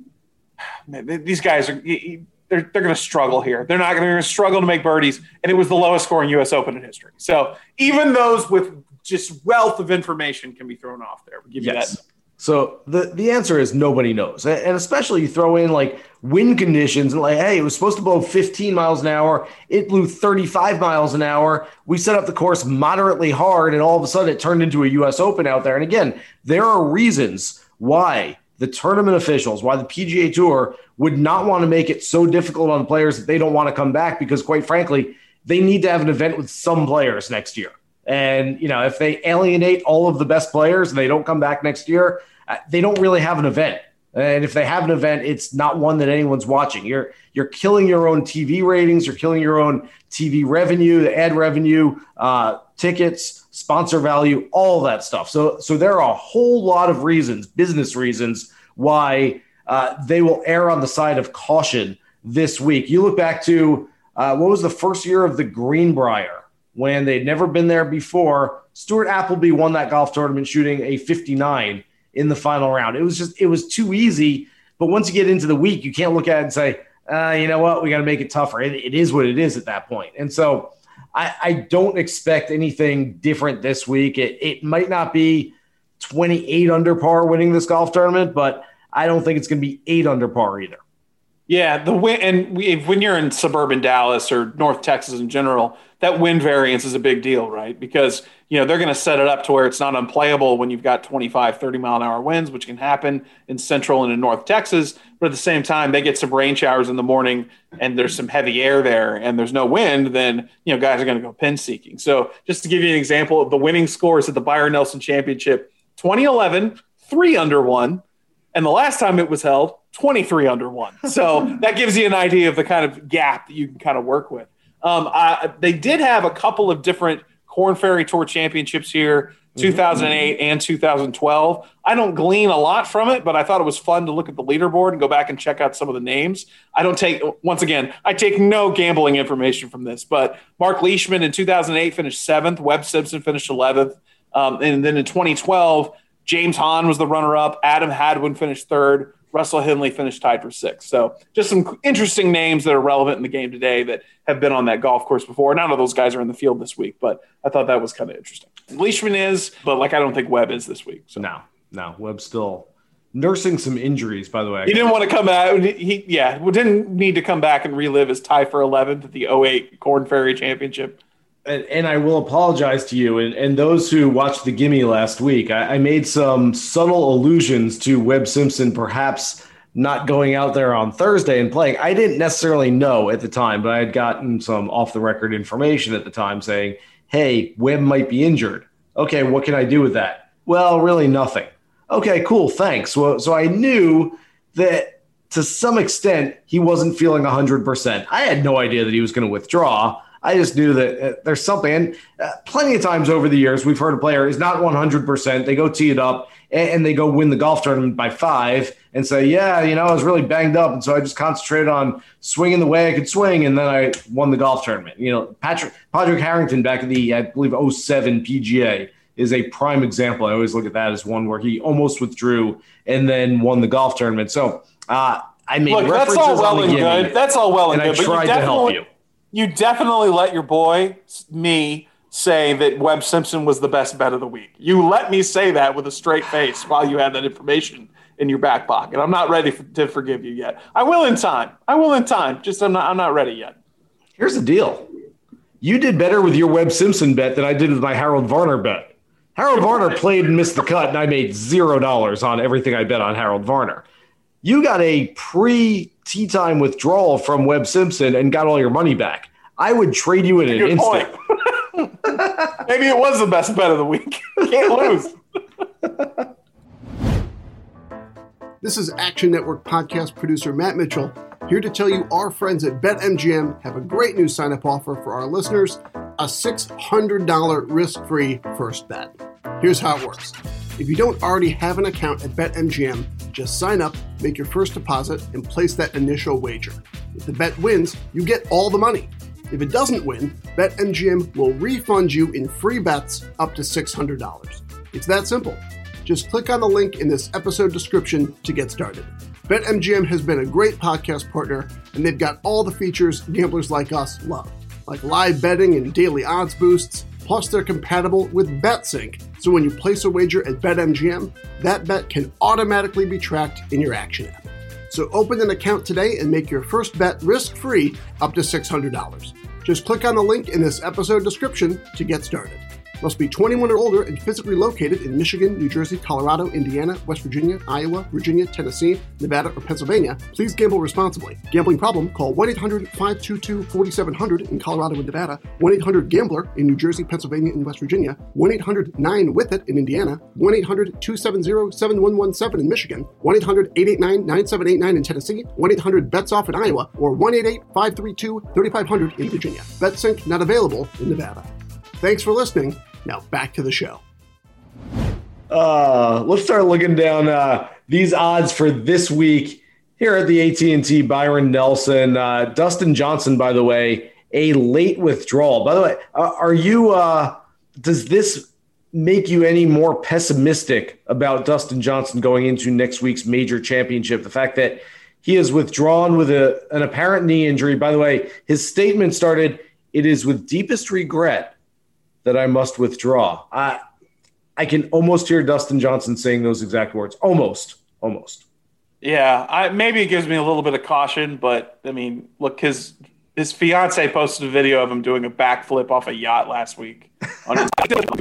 S6: man, these guys are they're they're going to struggle here. They're not going to struggle to make birdies, and it was the lowest scoring U S Open in history. So even those with just wealth of information can be thrown off there. We'll give you
S5: yes.
S6: that.
S5: So the, the answer is nobody knows. And especially you throw in like wind conditions and like, hey, it was supposed to blow fifteen miles an hour. It blew thirty-five miles an hour. We set up the course moderately hard, and all of a sudden it turned into a U S Open out there. And again, there are reasons why the tournament officials, why the P G A Tour would not want to make it so difficult on players that they don't want to come back, because quite frankly, they need to have an event with some players next year. And, you know, if they alienate all of the best players and they don't come back next year, uh, they don't really have an event. And if they have an event, it's not one that anyone's watching. You're you're killing your own T V ratings. You're killing your own T V revenue, the ad revenue, uh, tickets, sponsor value, all that stuff. So, so there are a whole lot of reasons, business reasons, why uh, they will err on the side of caution this week. You look back to uh, what was the first year of the Greenbrier, when they'd never been there before. Stuart Appleby won that golf tournament shooting a fifty-nine in the final round. It was just, it was too easy. But once you get into the week, you can't look at it and say, uh, you know what, we got to make it tougher. It, it is what it is at that point. And so I, I don't expect anything different this week. It, it might not be twenty-eight under par winning this golf tournament, but I don't think it's going to be eight under par either.
S6: Yeah, the wind, and we, when you're in suburban Dallas or North Texas in general, that wind variance is a big deal, right? Because, you know, they're going to set it up to where it's not unplayable when you've got twenty-five, thirty mile an hour winds, which can happen in Central and in North Texas. But at the same time, they get some rain showers in the morning and there's some heavy air there and there's no wind, then, you know, guys are going to go pin seeking. So just to give you an example of the winning scores at the Byron Nelson Championship, twenty eleven, three under one. And the last time it was held, twenty-three under one. So that gives you an idea of the kind of gap that you can kind of work with. Um, I, they did have a couple of different Korn Ferry Tour championships here, two thousand eight and two thousand twelve. I don't glean a lot from it, but I thought it was fun to look at the leaderboard and go back and check out some of the names. I don't take, once again, I take no gambling information from this, but Mark Leishman in two thousand eight finished seventh. Webb Simpson finished eleventh. Um, and then in twenty twelve, James Hahn was the runner-up. Adam Hadwin finished third. Russell Henley finished tied for sixth. So just some interesting names that are relevant in the game today that have been on that golf course before. None of those guys are in the field this week, but I thought that was kind of interesting. Leishman is, but like I don't think Webb is this week. So.
S5: No, no, Webb's still nursing some injuries, by the way.
S6: He didn't want to come out. He, yeah, didn't need to come back and relive his tie for eleventh at the oh eight Korn Ferry Championship.
S5: And, and I will apologize to you and, and those who watched the Gimme last week. I, I made some subtle allusions to Webb Simpson perhaps not going out there on Thursday and playing. I didn't necessarily know at the time, but I had gotten some off-the-record information at the time saying, hey, Webb might be injured. Okay, what can I do with that? Well, really nothing. Okay, cool, thanks. Well, so I knew that to some extent he wasn't feeling one hundred percent. I had no idea that he was going to withdraw. I just knew that uh, there's something. And uh, plenty of times over the years, we've heard a player is not one hundred percent. They go tee it up and, and they go win the golf tournament by five and say, yeah, you know, I was really banged up. And so I just concentrated on swinging the way I could swing. And then I won the golf tournament. You know, Patrick, Padraig Harrington back in the, I believe, oh seven P G A is a prime example. I always look at that as one where he almost withdrew and then won the golf tournament. So uh, I made
S6: Look,
S5: references
S6: that's all well
S5: on the
S6: and
S5: Gimme,
S6: good. That's all well and,
S5: and
S6: good.
S5: I tried to help you.
S6: You definitely let your boy, me, say that Webb Simpson was the best bet of the week. You let me say that with a straight face while you had that information in your back pocket. I'm not ready for, to forgive you yet. I will in time. I will in time. Just I'm not, I'm not ready yet.
S5: Here's the deal. You did better with your Webb Simpson bet than I did with my Harold Varner bet. Harold Varner played and missed the cut, and I made zero dollars on everything I bet on Harold Varner. You got a pre-tee time withdrawal from Webb Simpson and got all your money back. I would trade you in an
S6: Good
S5: instant.
S6: Maybe it was the best bet of the week. Can't lose.
S8: This is Action Network podcast producer Matt Mitchell, here to tell you our friends at BetMGM have a great new sign-up offer for our listeners, a six hundred dollars risk-free first bet. Here's how it works. If you don't already have an account at BetMGM, just sign up, make your first deposit, and place that initial wager. If the bet wins, you get all the money. If it doesn't win, BetMGM will refund you in free bets up to six hundred dollars. It's that simple. Just click on the link in this episode description to get started. BetMGM has been a great podcast partner, and they've got all the features gamblers like us love, like live betting and daily odds boosts. Plus, they're compatible with BetSync, so when you place a wager at BetMGM, that bet can automatically be tracked in your Action app. So open an account today and make your first bet risk-free up to six hundred dollars. Just click on the link in this episode description to get started. Must be twenty-one or older and physically located in Michigan, New Jersey, Colorado, Indiana, West Virginia, Iowa, Virginia, Tennessee, Nevada, or Pennsylvania. Please gamble responsibly. Gambling problem? Call one eight hundred five two two four seven zero zero in Colorado and Nevada, one eight hundred gambler in New Jersey, Pennsylvania, and West Virginia, one eight hundred nine with it in Indiana, one eight hundred two seven zero seven one one seven in Michigan, one eight hundred eight eight nine nine seven eight nine in Tennessee, one eight hundred bets off in Iowa, or one eight eight five three two three five zero zero in Virginia. BetSync not available in Nevada. Thanks for listening. Now back to the show.
S5: Uh, let's start looking down uh, these odds for this week here at the A T and T. Byron Nelson, uh, Dustin Johnson, by the way, a late withdrawal. By the way, uh, are you? Uh, does this make you any more pessimistic about Dustin Johnson going into next week's major championship? The fact that he is withdrawn with a, an apparent knee injury. By the way, his statement started, "It is with deepest regret that I must withdraw." I I can almost hear Dustin Johnson saying those exact words. Almost, almost.
S6: Yeah, I, maybe it gives me a little bit of caution, but I mean, look, his his fiance posted a video of him doing a backflip off a yacht last week. On his-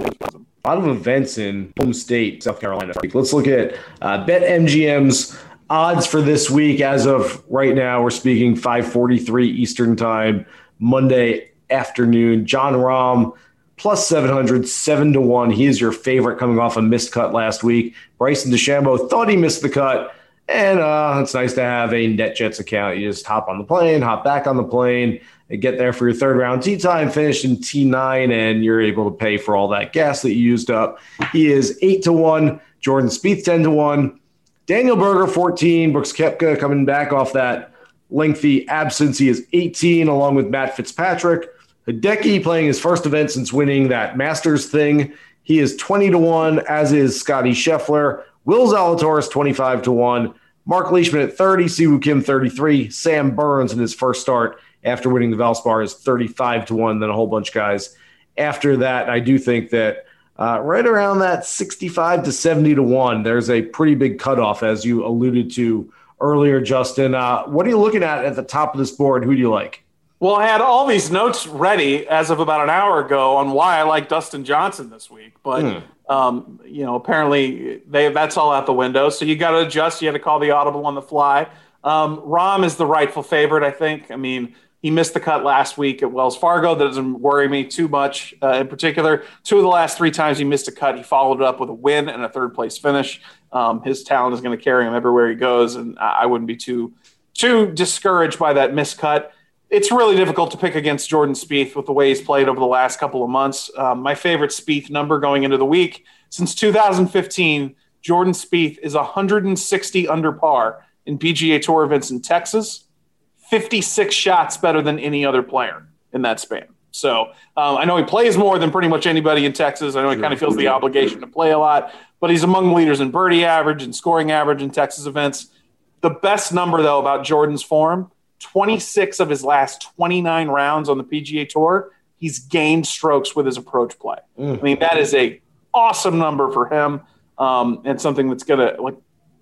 S5: a lot of events in home state, South Carolina. Let's look at uh, BetMGM's odds for this week. As of right now, we're speaking five forty-three Eastern time, Monday afternoon. John Rahm, plus seven hundred, seven to one. He is your favorite coming off a missed cut last week. Bryson DeChambeau thought he missed the cut. And uh, it's nice to have a NetJets account. You just hop on the plane, hop back on the plane, and get there for your third round tee time, finish in T nine, and you're able to pay for all that gas that you used up. He is eight to one. Jordan Spieth, ten to one. Daniel Berger, fourteen. Brooks Koepka coming back off that lengthy absence. He is eighteen, along with Matt Fitzpatrick. Hideki playing his first event since winning that Masters thing. He is twenty to one, as is Scotty Scheffler. Will Zalatoris, twenty-five to one. Mark Leishman at thirty. Siwoo Kim, thirty-three. Sam Burns in his first start after winning the Valspar is thirty-five to one. Then a whole bunch of guys after that. I do think that uh, right around that sixty-five to seventy to one, there's a pretty big cutoff, as you alluded to earlier, Justin. Uh, what are you looking at at the top of this board? Who do you like?
S6: Well, I had all these notes ready as of about an hour ago on why I like Dustin Johnson this week. But, hmm. um, you know, apparently they that's all out the window. So you got to adjust. You had to call the audible on the fly. Um, Rahm is the rightful favorite, I think. I mean, he missed the cut last week at Wells Fargo. That doesn't worry me too much. Uh, in particular, two of the last three times he missed a cut, he followed it up with a win and a third-place finish. Um, his talent is going to carry him everywhere he goes, and I wouldn't be too too discouraged by that missed cut. It's really difficult to pick against Jordan Spieth with the way he's played over the last couple of months. Um, my favorite Spieth number going into the week, since two thousand fifteen, Jordan Spieth is one hundred sixty under par in P G A Tour events in Texas, fifty-six shots better than any other player in that span. So um, I know he plays more than pretty much anybody in Texas. I know he kind of feels the obligation to play a lot, but he's among the leaders in birdie average and scoring average in Texas events. The best number, though, about Jordan's form, twenty-six of his last twenty-nine rounds on the P G A Tour, he's gained strokes with his approach play. Mm. I mean, that is a awesome number for him, um, and something that's going to, like,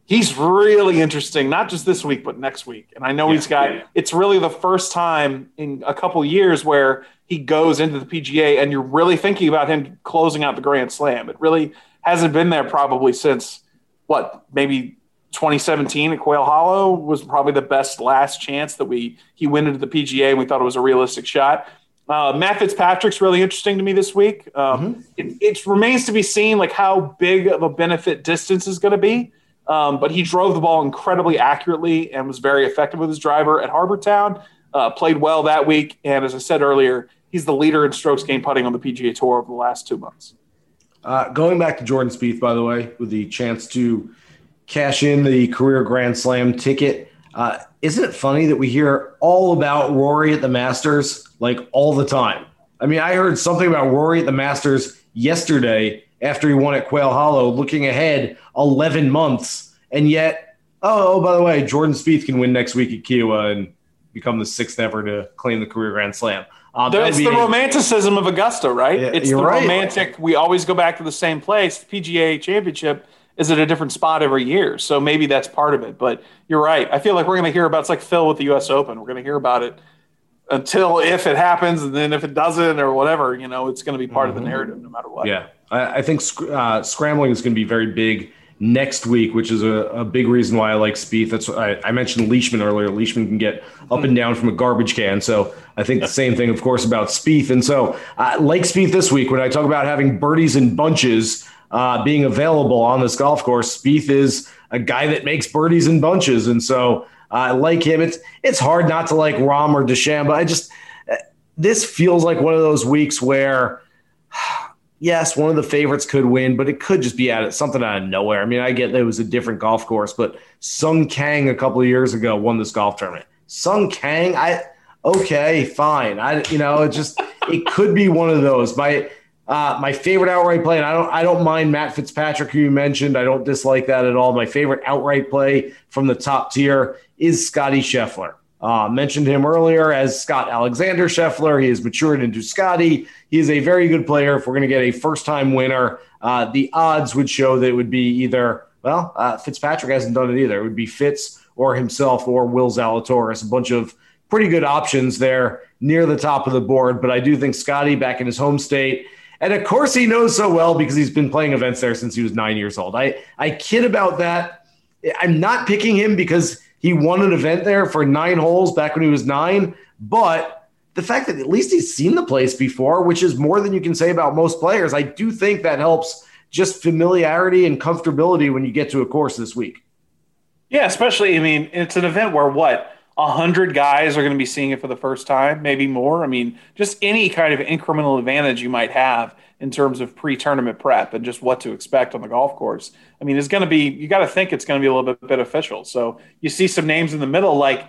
S6: He's really interesting, not just this week, but next week. And I know yeah, he's got yeah. – it's really the first time in a couple years where he goes into the P G A and you're really thinking about him closing out the Grand Slam. It really hasn't been there probably since, what, maybe twenty seventeen at Quail Hollow was probably the best last chance that we he went into the P G A and we thought it was a realistic shot. Uh, Matt Fitzpatrick's really interesting to me this week. Um, mm-hmm. it, it remains to be seen like how big of a benefit distance is going to be. Um, but he drove the ball incredibly accurately and was very effective with his driver at Harbour Town, uh, played well that week. And as I said earlier, he's the leader in strokes gained putting on the P G A Tour over the last two months.
S5: Uh, going back to Jordan Spieth, by the way, with the chance to cash in the career Grand Slam ticket, uh, isn't it funny that we hear all about Rory at the Masters, like all the time? I mean, I heard something about Rory at the Masters yesterday after he won at Quail Hollow, looking ahead eleven months. And yet, oh, oh, by the way, Jordan Spieth can win next week at Kiawah and become the sixth ever to claim the career Grand Slam. Um,
S6: it's the romanticism of Augusta, right?
S5: Yeah,
S6: it's the
S5: right.
S6: romantic. We always go back to the same place. The P G A Championship is at a different spot every year. So maybe that's part of it. But you're right. I feel like we're going to hear about – it's like Phil with the U S Open. We're going to hear about it until if it happens, and then if it doesn't or whatever, you know, it's going to be part mm-hmm. of the narrative no matter what.
S5: Yeah. I, I think uh, scrambling is going to be very big next week, which is a, a big reason why I like Spieth. That's I, I mentioned Leishman earlier. Leishman can get up and down from a garbage can. So I think the same thing, of course, about Spieth. And so uh, like Spieth this week, when I talk about having birdies in bunches uh, being available on this golf course, Spieth is a guy that makes birdies in bunches. And so I uh, like him. It's, it's hard not to like Rahm or DeChambeau. I just uh, this feels like one of those weeks where yes, one of the favorites could win, but it could just be out of something out of nowhere. I mean, I get that it was a different golf course, but Sung Kang a couple of years ago won this golf tournament. Sung Kang, I okay, fine. I you know, it just it could be one of those. My uh, my favorite outright play, and I don't I don't mind Matt Fitzpatrick, who you mentioned. I don't dislike that at all. My favorite outright play from the top tier is Scotty Scheffler. Uh, mentioned him earlier as Scott Alexander Scheffler. He has matured into Scotty. He is a very good player. If we're going to get a first-time winner, uh, the odds would show that it would be either, well, uh, Fitzpatrick hasn't done it either. It would be Fitz or himself or Will Zalatoris. A bunch of pretty good options there near the top of the board. But I do think Scotty back in his home state. And, of course, he knows so well because he's been playing events there since he was nine years old. I, I kid about that. I'm not picking him because he won an event there for nine holes back when he was nine. But the fact that at least he's seen the place before, which is more than you can say about most players, I do think that helps just familiarity and comfortability when you get to a course this week.
S6: Yeah, especially, I mean, it's an event where what, one hundred guys are going to be seeing it for the first time, maybe more. I mean, just any kind of incremental advantage you might have in terms of pre-tournament prep and just what to expect on the golf course. I mean, it's going to be, you got to think it's going to be a little bit beneficial. So you see some names in the middle, like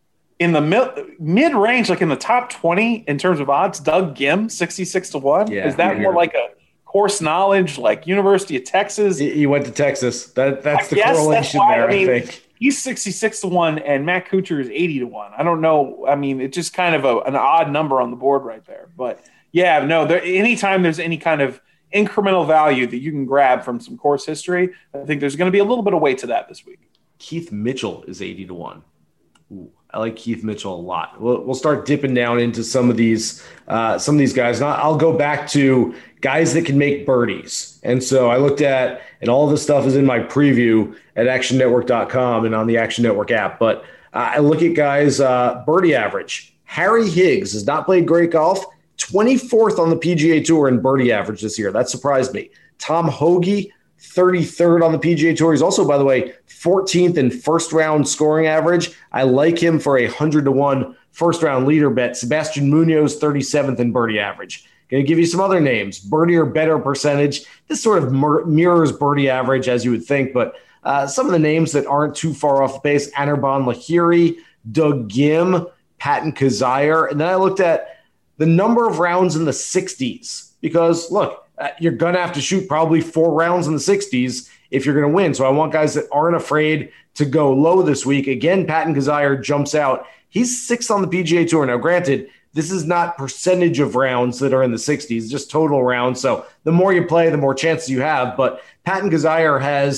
S6: in the mid, mid-range, like in the top twenty in terms of odds, Doug Gim, sixty-six to one.
S5: Yeah,
S6: is that more like a course knowledge, like University of Texas?
S5: He went to Texas. That That's the correlation that's why, there, I, mean, I think.
S6: He's sixty-six to one and Matt Kuchar is eighty to one. I don't know. I mean, it's just kind of a, an odd number on the board right there. But yeah, no, there, anytime there's any kind of incremental value that you can grab from some course history, I think there's going to be a little bit of weight to that this week.
S5: Keith Mitchell is eighty to one. Ooh, I like Keith Mitchell a lot. We'll, we'll start dipping down into some of these, uh, some of these guys. Now, I'll go back to guys that can make birdies. And so I looked at, and all this stuff is in my preview at action network dot com and on the Action Network app. But uh, I look at guys' uh, birdie average. Harry Higgs has not played great golf. twenty-fourth on the P G A Tour in birdie average this year. That surprised me. Tom Hoge, thirty-third on the P G A Tour. He's also, by the way, fourteenth in first round scoring average. I like him for a one hundred to one first round leader bet. Sebastian Munoz, thirty-seventh in birdie average. Going to give you some other names. Birdie or better percentage. This sort of mir- mirrors birdie average, as you would think, but uh, some of the names that aren't too far off the base: Anirban Lahiri, Doug Gim, Patton Kizzire. And then I looked at the number of rounds in the sixties because, look, uh, you're going to have to shoot probably four rounds in the sixties if you're going to win. So I want guys that aren't afraid to go low this week. Again, Patton Kizzire jumps out. He's sixth on the P G A Tour. Now, granted, this is not percentage of rounds that are in the sixties, just total rounds. So the more you play, the more chances you have. But Patton Kizzire has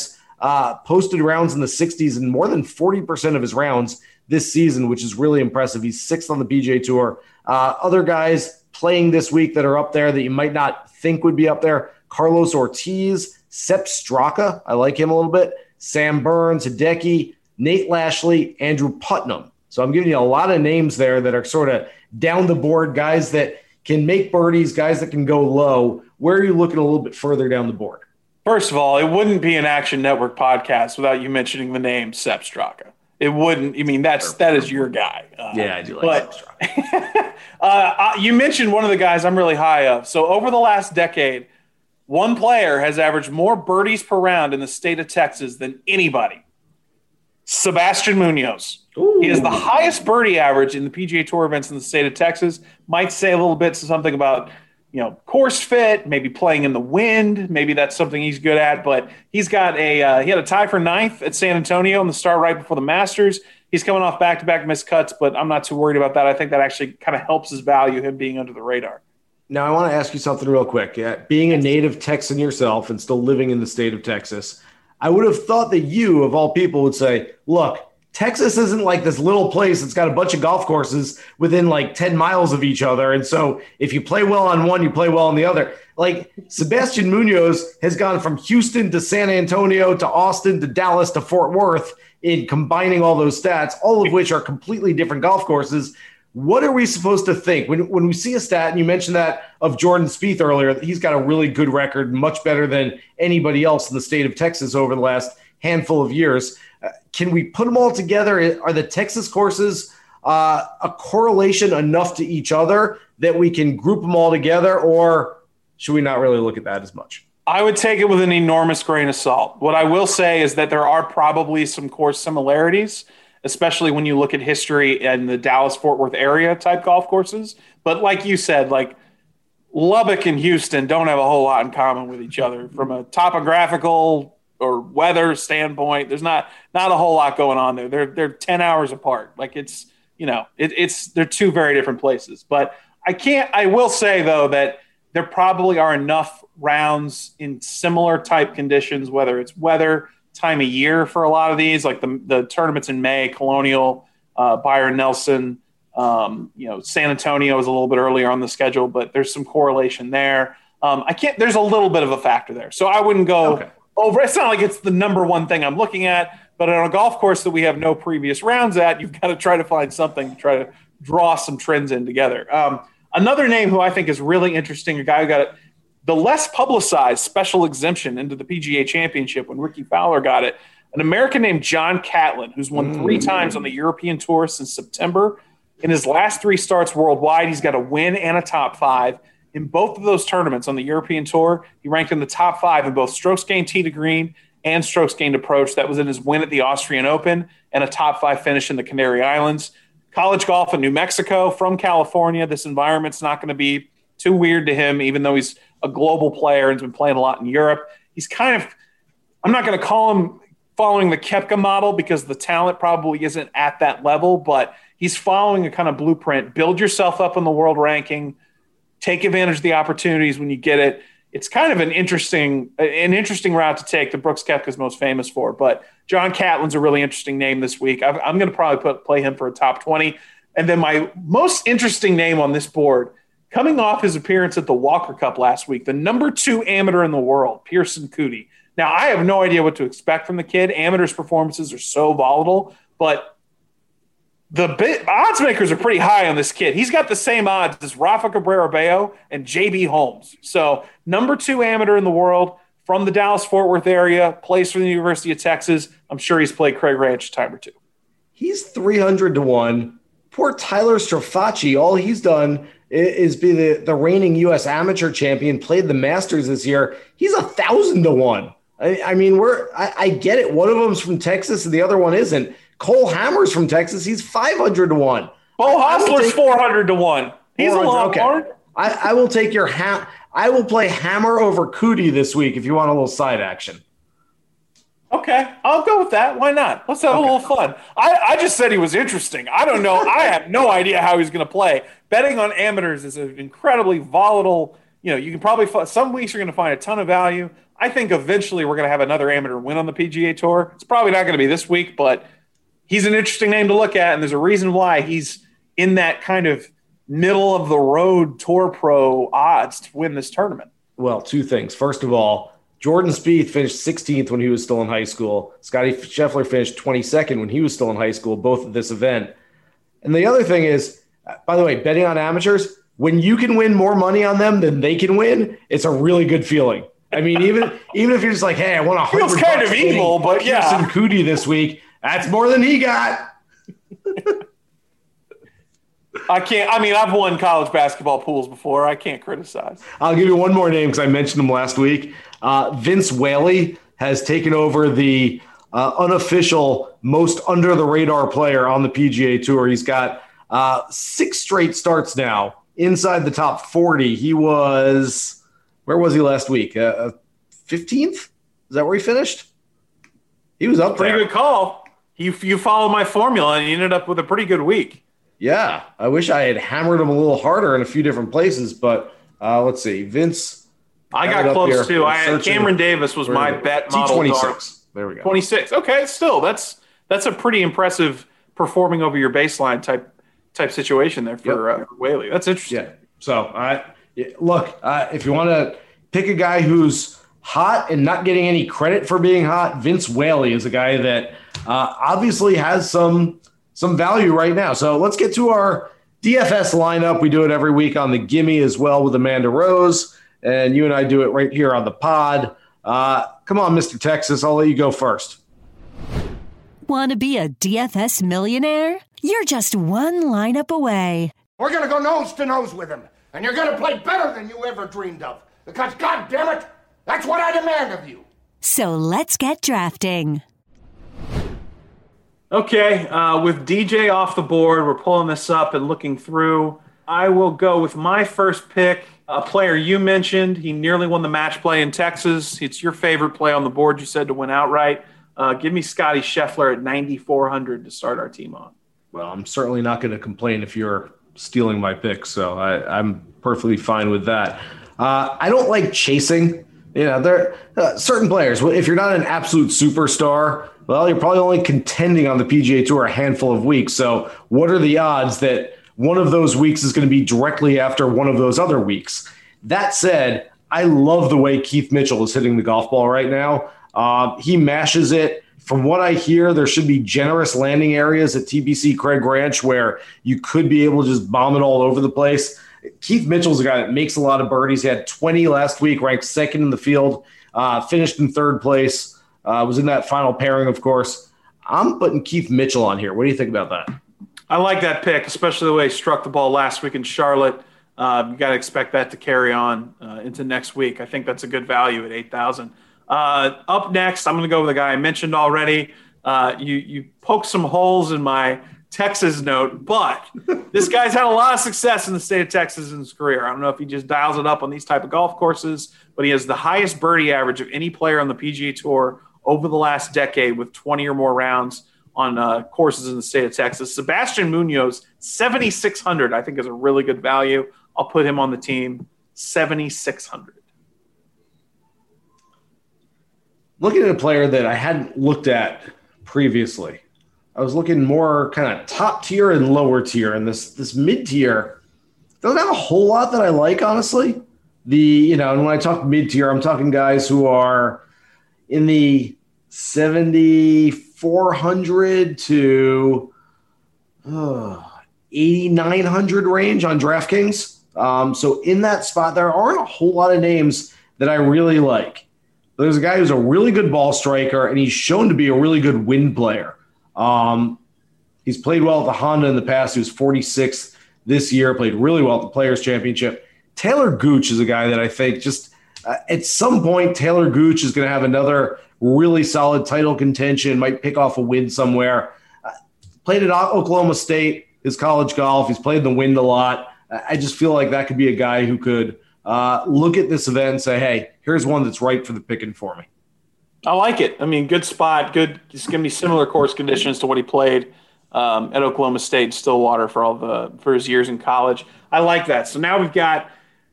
S5: uh, posted rounds in the sixties in more than forty percent of his rounds this season, which is really impressive. He's sixth on the P G A Tour. Uh, other guys playing this week that are up there that you might not think would be up there: Carlos Ortiz, Sepp Straka, I like him a little bit, Sam Burns, Hideki, Nate Lashley, Andrew Putnam. So I'm giving you a lot of names there that are sort of down the board, guys that can make birdies, guys that can go low. Where are you looking a little bit further down the board?
S6: First of all, it wouldn't be an Action Network podcast without you mentioning the name Sepp Straka. It wouldn't. I mean, that's that is your guy. Uh,
S5: yeah, I do like
S6: but,
S5: Sepp Straka.
S6: uh, you mentioned one of the guys I'm really high of. So over the last decade, one player has averaged more birdies per round in the state of Texas than anybody. Sebastian Munoz. Ooh. He has the highest birdie average in the P G A Tour events in the state of Texas. Might say a little bit something about, you know, course fit, maybe playing in the wind. Maybe that's something he's good at. But he's got a uh, he had a tie for ninth at San Antonio in the start right before the Masters. He's coming off back-to-back missed cuts, but I'm not too worried about that. I think that actually kind of helps his value, him being under the radar.
S5: Now, I want to ask you something real quick. Yeah, being a native Texan yourself and still living in the state of Texas, I would have thought that you, of all people, would say, look, Texas isn't like this little place that's got a bunch of golf courses within like ten miles of each other. And so if you play well on one, you play well on the other. Like Sebastian Munoz has gone from Houston to San Antonio to Austin to Dallas to Fort Worth in combining all those stats, all of which are completely different golf courses. What are we supposed to think? When when we see a stat, and you mentioned that of Jordan Spieth earlier, he's got a really good record, much better than anybody else in the state of Texas over the last handful of years. Uh, can we put them all together? Are the Texas courses uh, a correlation enough to each other that we can group them all together, or should we not really look at that as much?
S6: I would take it with an enormous grain of salt. What I will say is that there are probably some course similarities, especially when you look at history in the Dallas-Fort Worth area type golf courses. But like you said, like Lubbock and Houston don't have a whole lot in common with each other from a topographical or weather standpoint. There's not not a whole lot going on there. They're they're ten hours apart. Like it's, you know, it, it's they're two very different places. But I can't. I will say though that there probably are enough rounds in similar type conditions, whether it's weather, time of year for a lot of these, like the the tournaments in May, Colonial, uh, Byron Nelson, um, you know, San Antonio is a little bit earlier on the schedule, but there's some correlation there. Um, I can't. There's a little bit of a factor there, so I wouldn't go okay. over. It's not like it's the number one thing I'm looking at, but on a golf course that we have no previous rounds at, you've got to try to find something to try to draw some trends in together. Um, another name who I think is really interesting, a guy who got it. The less publicized special exemption into the P G A Championship when Ricky Fowler got it, an American named John Catlin, who's won three mm. times on the European Tour since September. In his last three starts worldwide, he's got a win and a top five. In both of those tournaments on the European Tour, he ranked in the top five in both strokes gained tee to green and strokes gained approach. That was in his win at the Austrian Open and a top five finish in the Canary Islands. College golf in New Mexico from California. This environment's not going to be too weird to him, even though he's a global player and has been playing a lot in Europe. He's kind of, I'm not going to call him following the Koepka model because the talent probably isn't at that level, but he's following a kind of blueprint. Build yourself up in the world ranking, take advantage of the opportunities when you get it. It's kind of an interesting, an interesting route to take that Brooks Koepka is most famous for, but John Catlin's a really interesting name this week. I've, I'm going to probably put, play him for a top twenty. And then my most interesting name on this board, coming off his appearance at the Walker Cup last week, the number two amateur in the world, Pearson Coody. Now, I have no idea what to expect from the kid. Amateurs' performances are so volatile, but the bit, odds makers are pretty high on this kid. He's got the same odds as Rafa Cabrera-Bello and J B Holmes. So, number two amateur in the world from the Dallas-Fort Worth area, plays for the University of Texas. I'm sure he's played Craig Ranch a time or two.
S5: He's three hundred to one. Poor Tyler Strafacci, all he's done is be the, the reigning U S amateur champion, played the Masters this year. He's a thousand to one. I, I mean, we're I, I get it. One of them's from Texas and the other one isn't. Cole Hammer's from Texas. He's five hundred to one.
S6: Bo Hostler's four hundred to one. He's a Longhorn.
S5: Okay. I, I will take your ha- I will play Hammer over Coody this week if you want a little side action.
S6: Okay, I'll go with that. Why not? Let's have okay. a little fun. I, I just said he was interesting. I don't know. I have no idea how he's going to play. Betting on amateurs is an incredibly volatile you know, you can probably – some weeks you're going to find a ton of value. I think eventually we're going to have another amateur win on the P G A Tour. It's probably not going to be this week, but he's an interesting name to look at, and there's a reason why he's in that kind of middle-of-the-road Tour Pro odds to win this tournament.
S5: Well, two things. First of all, Jordan Spieth finished sixteenth when he was still in high school. Scotty Scheffler finished twenty-second when he was still in high school, both at this event. And the other thing is, by the way, betting on amateurs, when you can win more money on them than they can win, it's a really good feeling. I mean, even even if you're just like, hey, I won a hundred.
S6: Feels kind of evil, but yeah.
S5: Pearson Cootie this week, that's more than he got.
S6: I can't. I mean, I've won college basketball pools before. I can't criticize.
S5: I'll give you one more name because I mentioned him last week. Uh, Vince Whaley has taken over the uh, unofficial most under the radar player on the P G A Tour. He's got uh, six straight starts now inside the top forty. He was, where was he last week? Uh, fifteenth? Is that where he finished? He was up
S6: pretty
S5: there.
S6: Pretty good call. You you followed my formula and you ended up with a pretty good week.
S5: Yeah, I wish I had hammered him a little harder in a few different places, but uh, let's see. Vince,
S6: I got close too. I had Cameron Davis was my bet model.
S5: twenty-six. There we go.
S6: twenty-six. Okay, still that's that's a pretty impressive performing over your baseline type type situation there for yep. uh, Whaley. That's interesting.
S5: Yeah. So I uh, look uh, if you want to pick a guy who's hot and not getting any credit for being hot, Vince Whaley is a guy that uh, obviously has some. Some value right now. So let's get to our D F S lineup. We do it every week on the Gimme as well with Amanda Rose, and you and I do it right here on the pod. Uh, come on, Mister Texas. I'll let you go first.
S2: Want to be a D F S millionaire? You're just one lineup away.
S9: We're going to go nose to nose with him, and you're going to play better than you ever dreamed of. Because, God damn it, that's what I demand of you.
S2: So let's get drafting.
S6: Okay, uh, with D J off the board, we're pulling this up and looking through. I will go with my first pick, a player you mentioned. He nearly won the match play in Texas. It's your favorite play on the board, you said, to win outright. Uh, give me Scotty Scheffler at ninety-four hundred to start our team on.
S5: Well, I'm certainly not going to complain if you're stealing my pick, so I, I'm perfectly fine with that. Uh, I don't like chasing. You know, there uh, certain players, if you're not an absolute superstar, well, you're probably only contending on the P G A Tour a handful of weeks. So what are the odds that one of those weeks is going to be directly after one of those other weeks? That said, I love the way Keith Mitchell is hitting the golf ball right now. Uh, he mashes it. From what I hear, there should be generous landing areas at T B C Craig Ranch where you could be able to just bomb it all over the place. Keith Mitchell's a guy that makes a lot of birdies. He had twenty last week, ranked second in the field, uh, finished in third place, uh, was in that final pairing, of course. I'm putting Keith Mitchell on here. What do you think about that?
S6: I like that pick, especially the way he struck the ball last week in Charlotte. Uh, you got to expect that to carry on uh, into next week. I think that's a good value at eight thousand. Uh, up next, I'm going to go with a guy I mentioned already. Uh, you you poked some holes in my Texas note, but this guy's had a lot of success in the state of Texas in his career. I don't know if he just dials it up on these type of golf courses, but he has the highest birdie average of any player on the P G A Tour over the last decade with twenty or more rounds on uh, courses in the state of Texas. Sebastian Munoz, seventy-six hundred, I think is a really good value. I'll put him on the team, seventy-six hundred.
S5: Looking at a player that I hadn't looked at previously. I was looking more kind of top tier and lower tier, and this this mid tier doesn't have a whole lot that I like, honestly. The you know, and when I talk mid tier, I'm talking guys who are in the seventy-four hundred to uh, eighty-nine hundred range on DraftKings. Um, so in that spot, there aren't a whole lot of names that I really like. There's a guy who's a really good ball striker, and he's shown to be a really good wind player. Um, he's played well at the Honda in the past. He was forty-sixth this year, played really well at the Players Championship. Taylor Gooch is a guy that I think just uh, at some point, Taylor Gooch is going to have another really solid title contention, might pick off a win somewhere. Uh, played at Oklahoma State, his college golf. He's played in the wind a lot. I just feel like that could be a guy who could uh, look at this event and say, hey, here's one that's right for the picking for me.
S6: I like it. I mean, good spot, good. It's going to be similar course conditions to what he played um, at Oklahoma State, Stillwater for all the for his years in college. I like that. So now we've got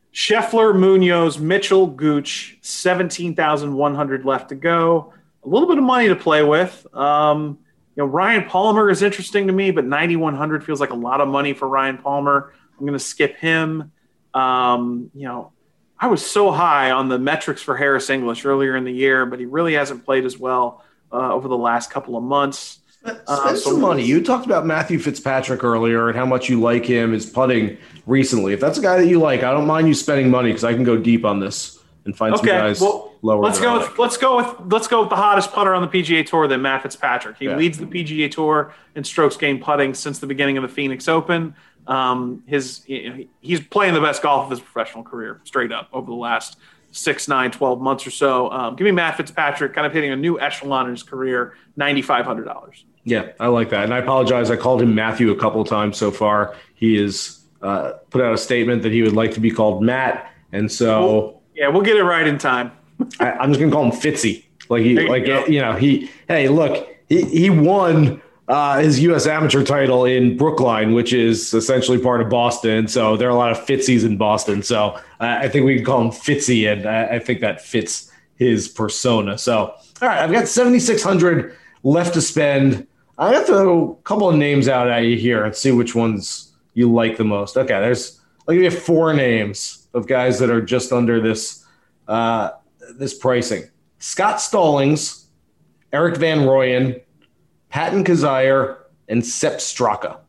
S6: Scheffler, Munoz, Mitchell, Gooch, seventeen thousand one hundred left to go. A little bit of money to play with. Um, you know, Ryan Palmer is interesting to me, but ninety-one hundred feels like a lot of money for Ryan Palmer. I'm going to skip him. Um, you know, I was so high on the metrics for Harris English earlier in the year, but he really hasn't played as well uh, over the last couple of months.
S5: Spend
S6: Uh, so
S5: some money. You talked about Matthew Fitzpatrick earlier and how much you like him, his putting recently. If that's a guy that you like, I don't mind you spending money because I can go deep on this and find
S6: Okay,
S5: some guys
S6: well,
S5: lower.
S6: let's
S5: than
S6: go
S5: I
S6: with
S5: like.
S6: let's go with let's go with the hottest putter on the P G A Tour, then Matt Fitzpatrick. He
S5: Yeah.
S6: leads the P G A Tour in strokes gained putting since the beginning of the Phoenix Open. Um, his he's playing the best golf of his professional career, straight up, over the last six, nine, twelve months or so. Um, give me Matt Fitzpatrick, kind of hitting a new echelon in his career, ninety-five hundred dollars.
S5: Yeah, I like that. And I apologize. I called him Matthew a couple of times so far. He has uh, put out a statement that he would like to be called Matt. And so
S6: Well, yeah, we'll get it right in time.
S5: I, I'm just going to call him Fitzy. Like, he,
S6: There you
S5: like
S6: go.
S5: you know, he, hey, look, he, he won uh, his U S amateur title in Brookline, which is essentially part of Boston. So there are a lot of Fitzys in Boston. So uh, I think we can call him Fitzy, and I, I think that fits his persona. So, all right, I've got seventy-six hundred left to spend. I'm going to throw a couple of names out at you here and see which ones you like the most. Okay, there's I'll give you four names of guys that are just under this uh, this pricing. Scott Stallings, Eric Van Rooyen, Patton Kizzire, and Sepp Straka.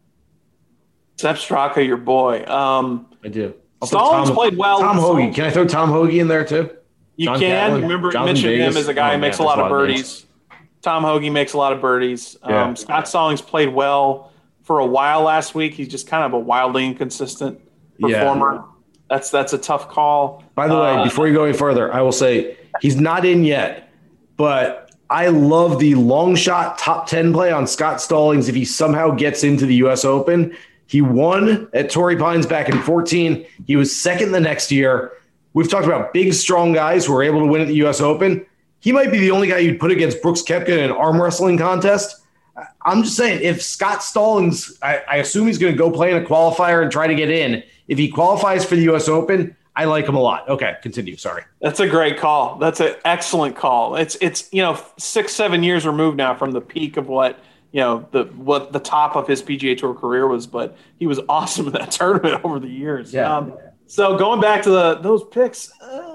S6: Sepp Straka, your boy. Um,
S5: I do. I'll put
S6: Stallings
S5: Tom,
S6: played well.
S5: Tom Hoagie.
S6: Stallings-
S5: Can I throw Tom Hoagie in there too?
S6: You
S5: John
S6: can.
S5: Catlin,
S6: Remember,
S5: Jonathan
S6: mention him
S5: Vegas.
S6: as a guy
S5: Oh,
S6: who
S5: man,
S6: makes a
S5: there's
S6: lot of
S5: names.
S6: birdies. Tom Hoagie makes a lot of birdies.
S5: Yeah.
S6: Um, Scott Stallings played well for a while last week. He's just kind of a wildly inconsistent performer.
S5: Yeah.
S6: That's that's a tough call.
S5: By the way,
S6: Uh,
S5: before you go any further, I will say he's not in yet, but I love the long shot top ten play on Scott Stallings if he somehow gets into the U S Open. He won at Torrey Pines back in fourteen. He was second the next year. We've talked about big, strong guys who are able to win at the U S Open. He might be the only guy you'd put against Brooks Koepka in an arm wrestling contest. I'm just saying, if Scott Stallings, I, I assume he's going to go play in a qualifier and try to get in. If he qualifies for the U S Open, I like him a lot. Okay, continue. Sorry.
S6: That's a great call. That's an excellent call. It's it's you know six seven years removed now from the peak of what you know the what the top of his P G A Tour career was, but he was awesome in that tournament over the years.
S5: Yeah.
S6: Um, so going back to the those picks, uh,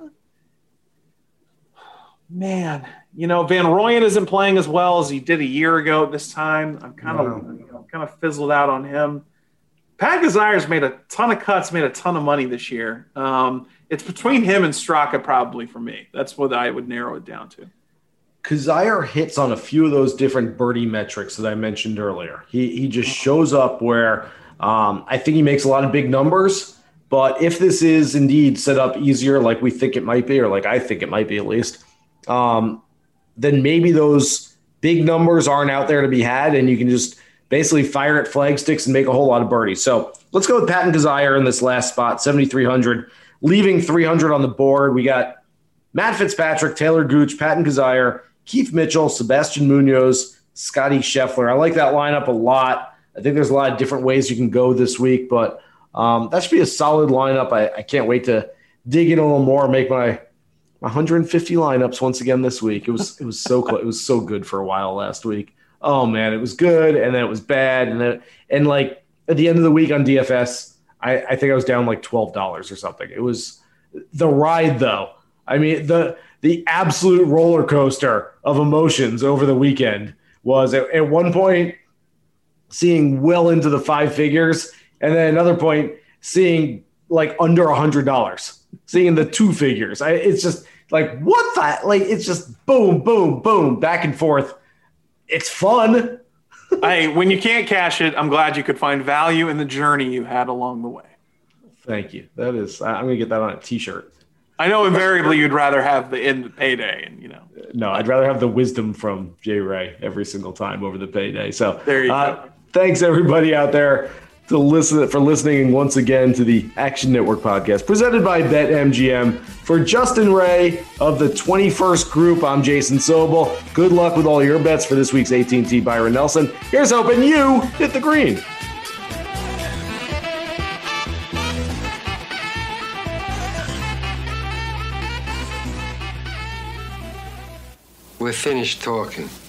S6: man, you know Van Rooyen isn't playing as well as he did a year ago at this time. I'm kind of
S5: Wow.
S6: you know, kind of fizzled out on him. Pat Kizire's made a ton of cuts, made a ton of money this year. Um, it's between him and Straka probably for me. That's what I would narrow it down to.
S5: Kizzire hits on a few of those different birdie metrics that I mentioned earlier. He he just shows up where um, I think he makes a lot of big numbers. But if this is indeed set up easier, like we think it might be, or like I think it might be at least, um, then maybe those big numbers aren't out there to be had, and you can just basically fire at flag sticks and make a whole lot of birdies. So let's go with Patton Kizzire in this last spot, seventy-three hundred, leaving three hundred on the board. We got Matt Fitzpatrick, Taylor Gooch, Patton Kizzire, Keith Mitchell, Sebastian Munoz, Scotty Scheffler. I like that lineup a lot. I think there's a lot of different ways you can go this week, but um, that should be a solid lineup. I, I can't wait to dig in a little more, make my one hundred fifty lineups once again this week. It was it was so close. It was so good for a while last week. Oh man, it was good, and then it was bad, and then and like at the end of the week on D F S, I, I think I was down like twelve dollars or something. It was the ride, though. I mean, the the absolute roller coaster of emotions over the weekend was at, at one point seeing well into the five figures, and then another point seeing like under a hundred dollars, seeing the two figures. I, it's just like what the like. It's just boom, boom, boom, back and forth. It's fun.
S6: Hey, when you can't cash it, I'm glad you could find value in the journey you had along the way.
S5: Thank you. That is, I'm going to get that on a t-shirt.
S6: I know invariably you'd rather have the end payday, and you know.
S5: No, I'd rather have the wisdom from Jay Ray every single time over the payday. So
S6: There you
S5: uh,
S6: go.
S5: Thanks everybody out there to listen for listening once again to the Action Network podcast presented by BetMGM. For Justin Ray of the twenty-first group, I'm Jason Sobel. Good luck with all your bets for this week's A T and T Byron Nelson. Here's hoping you hit the green.
S10: we're finished talking.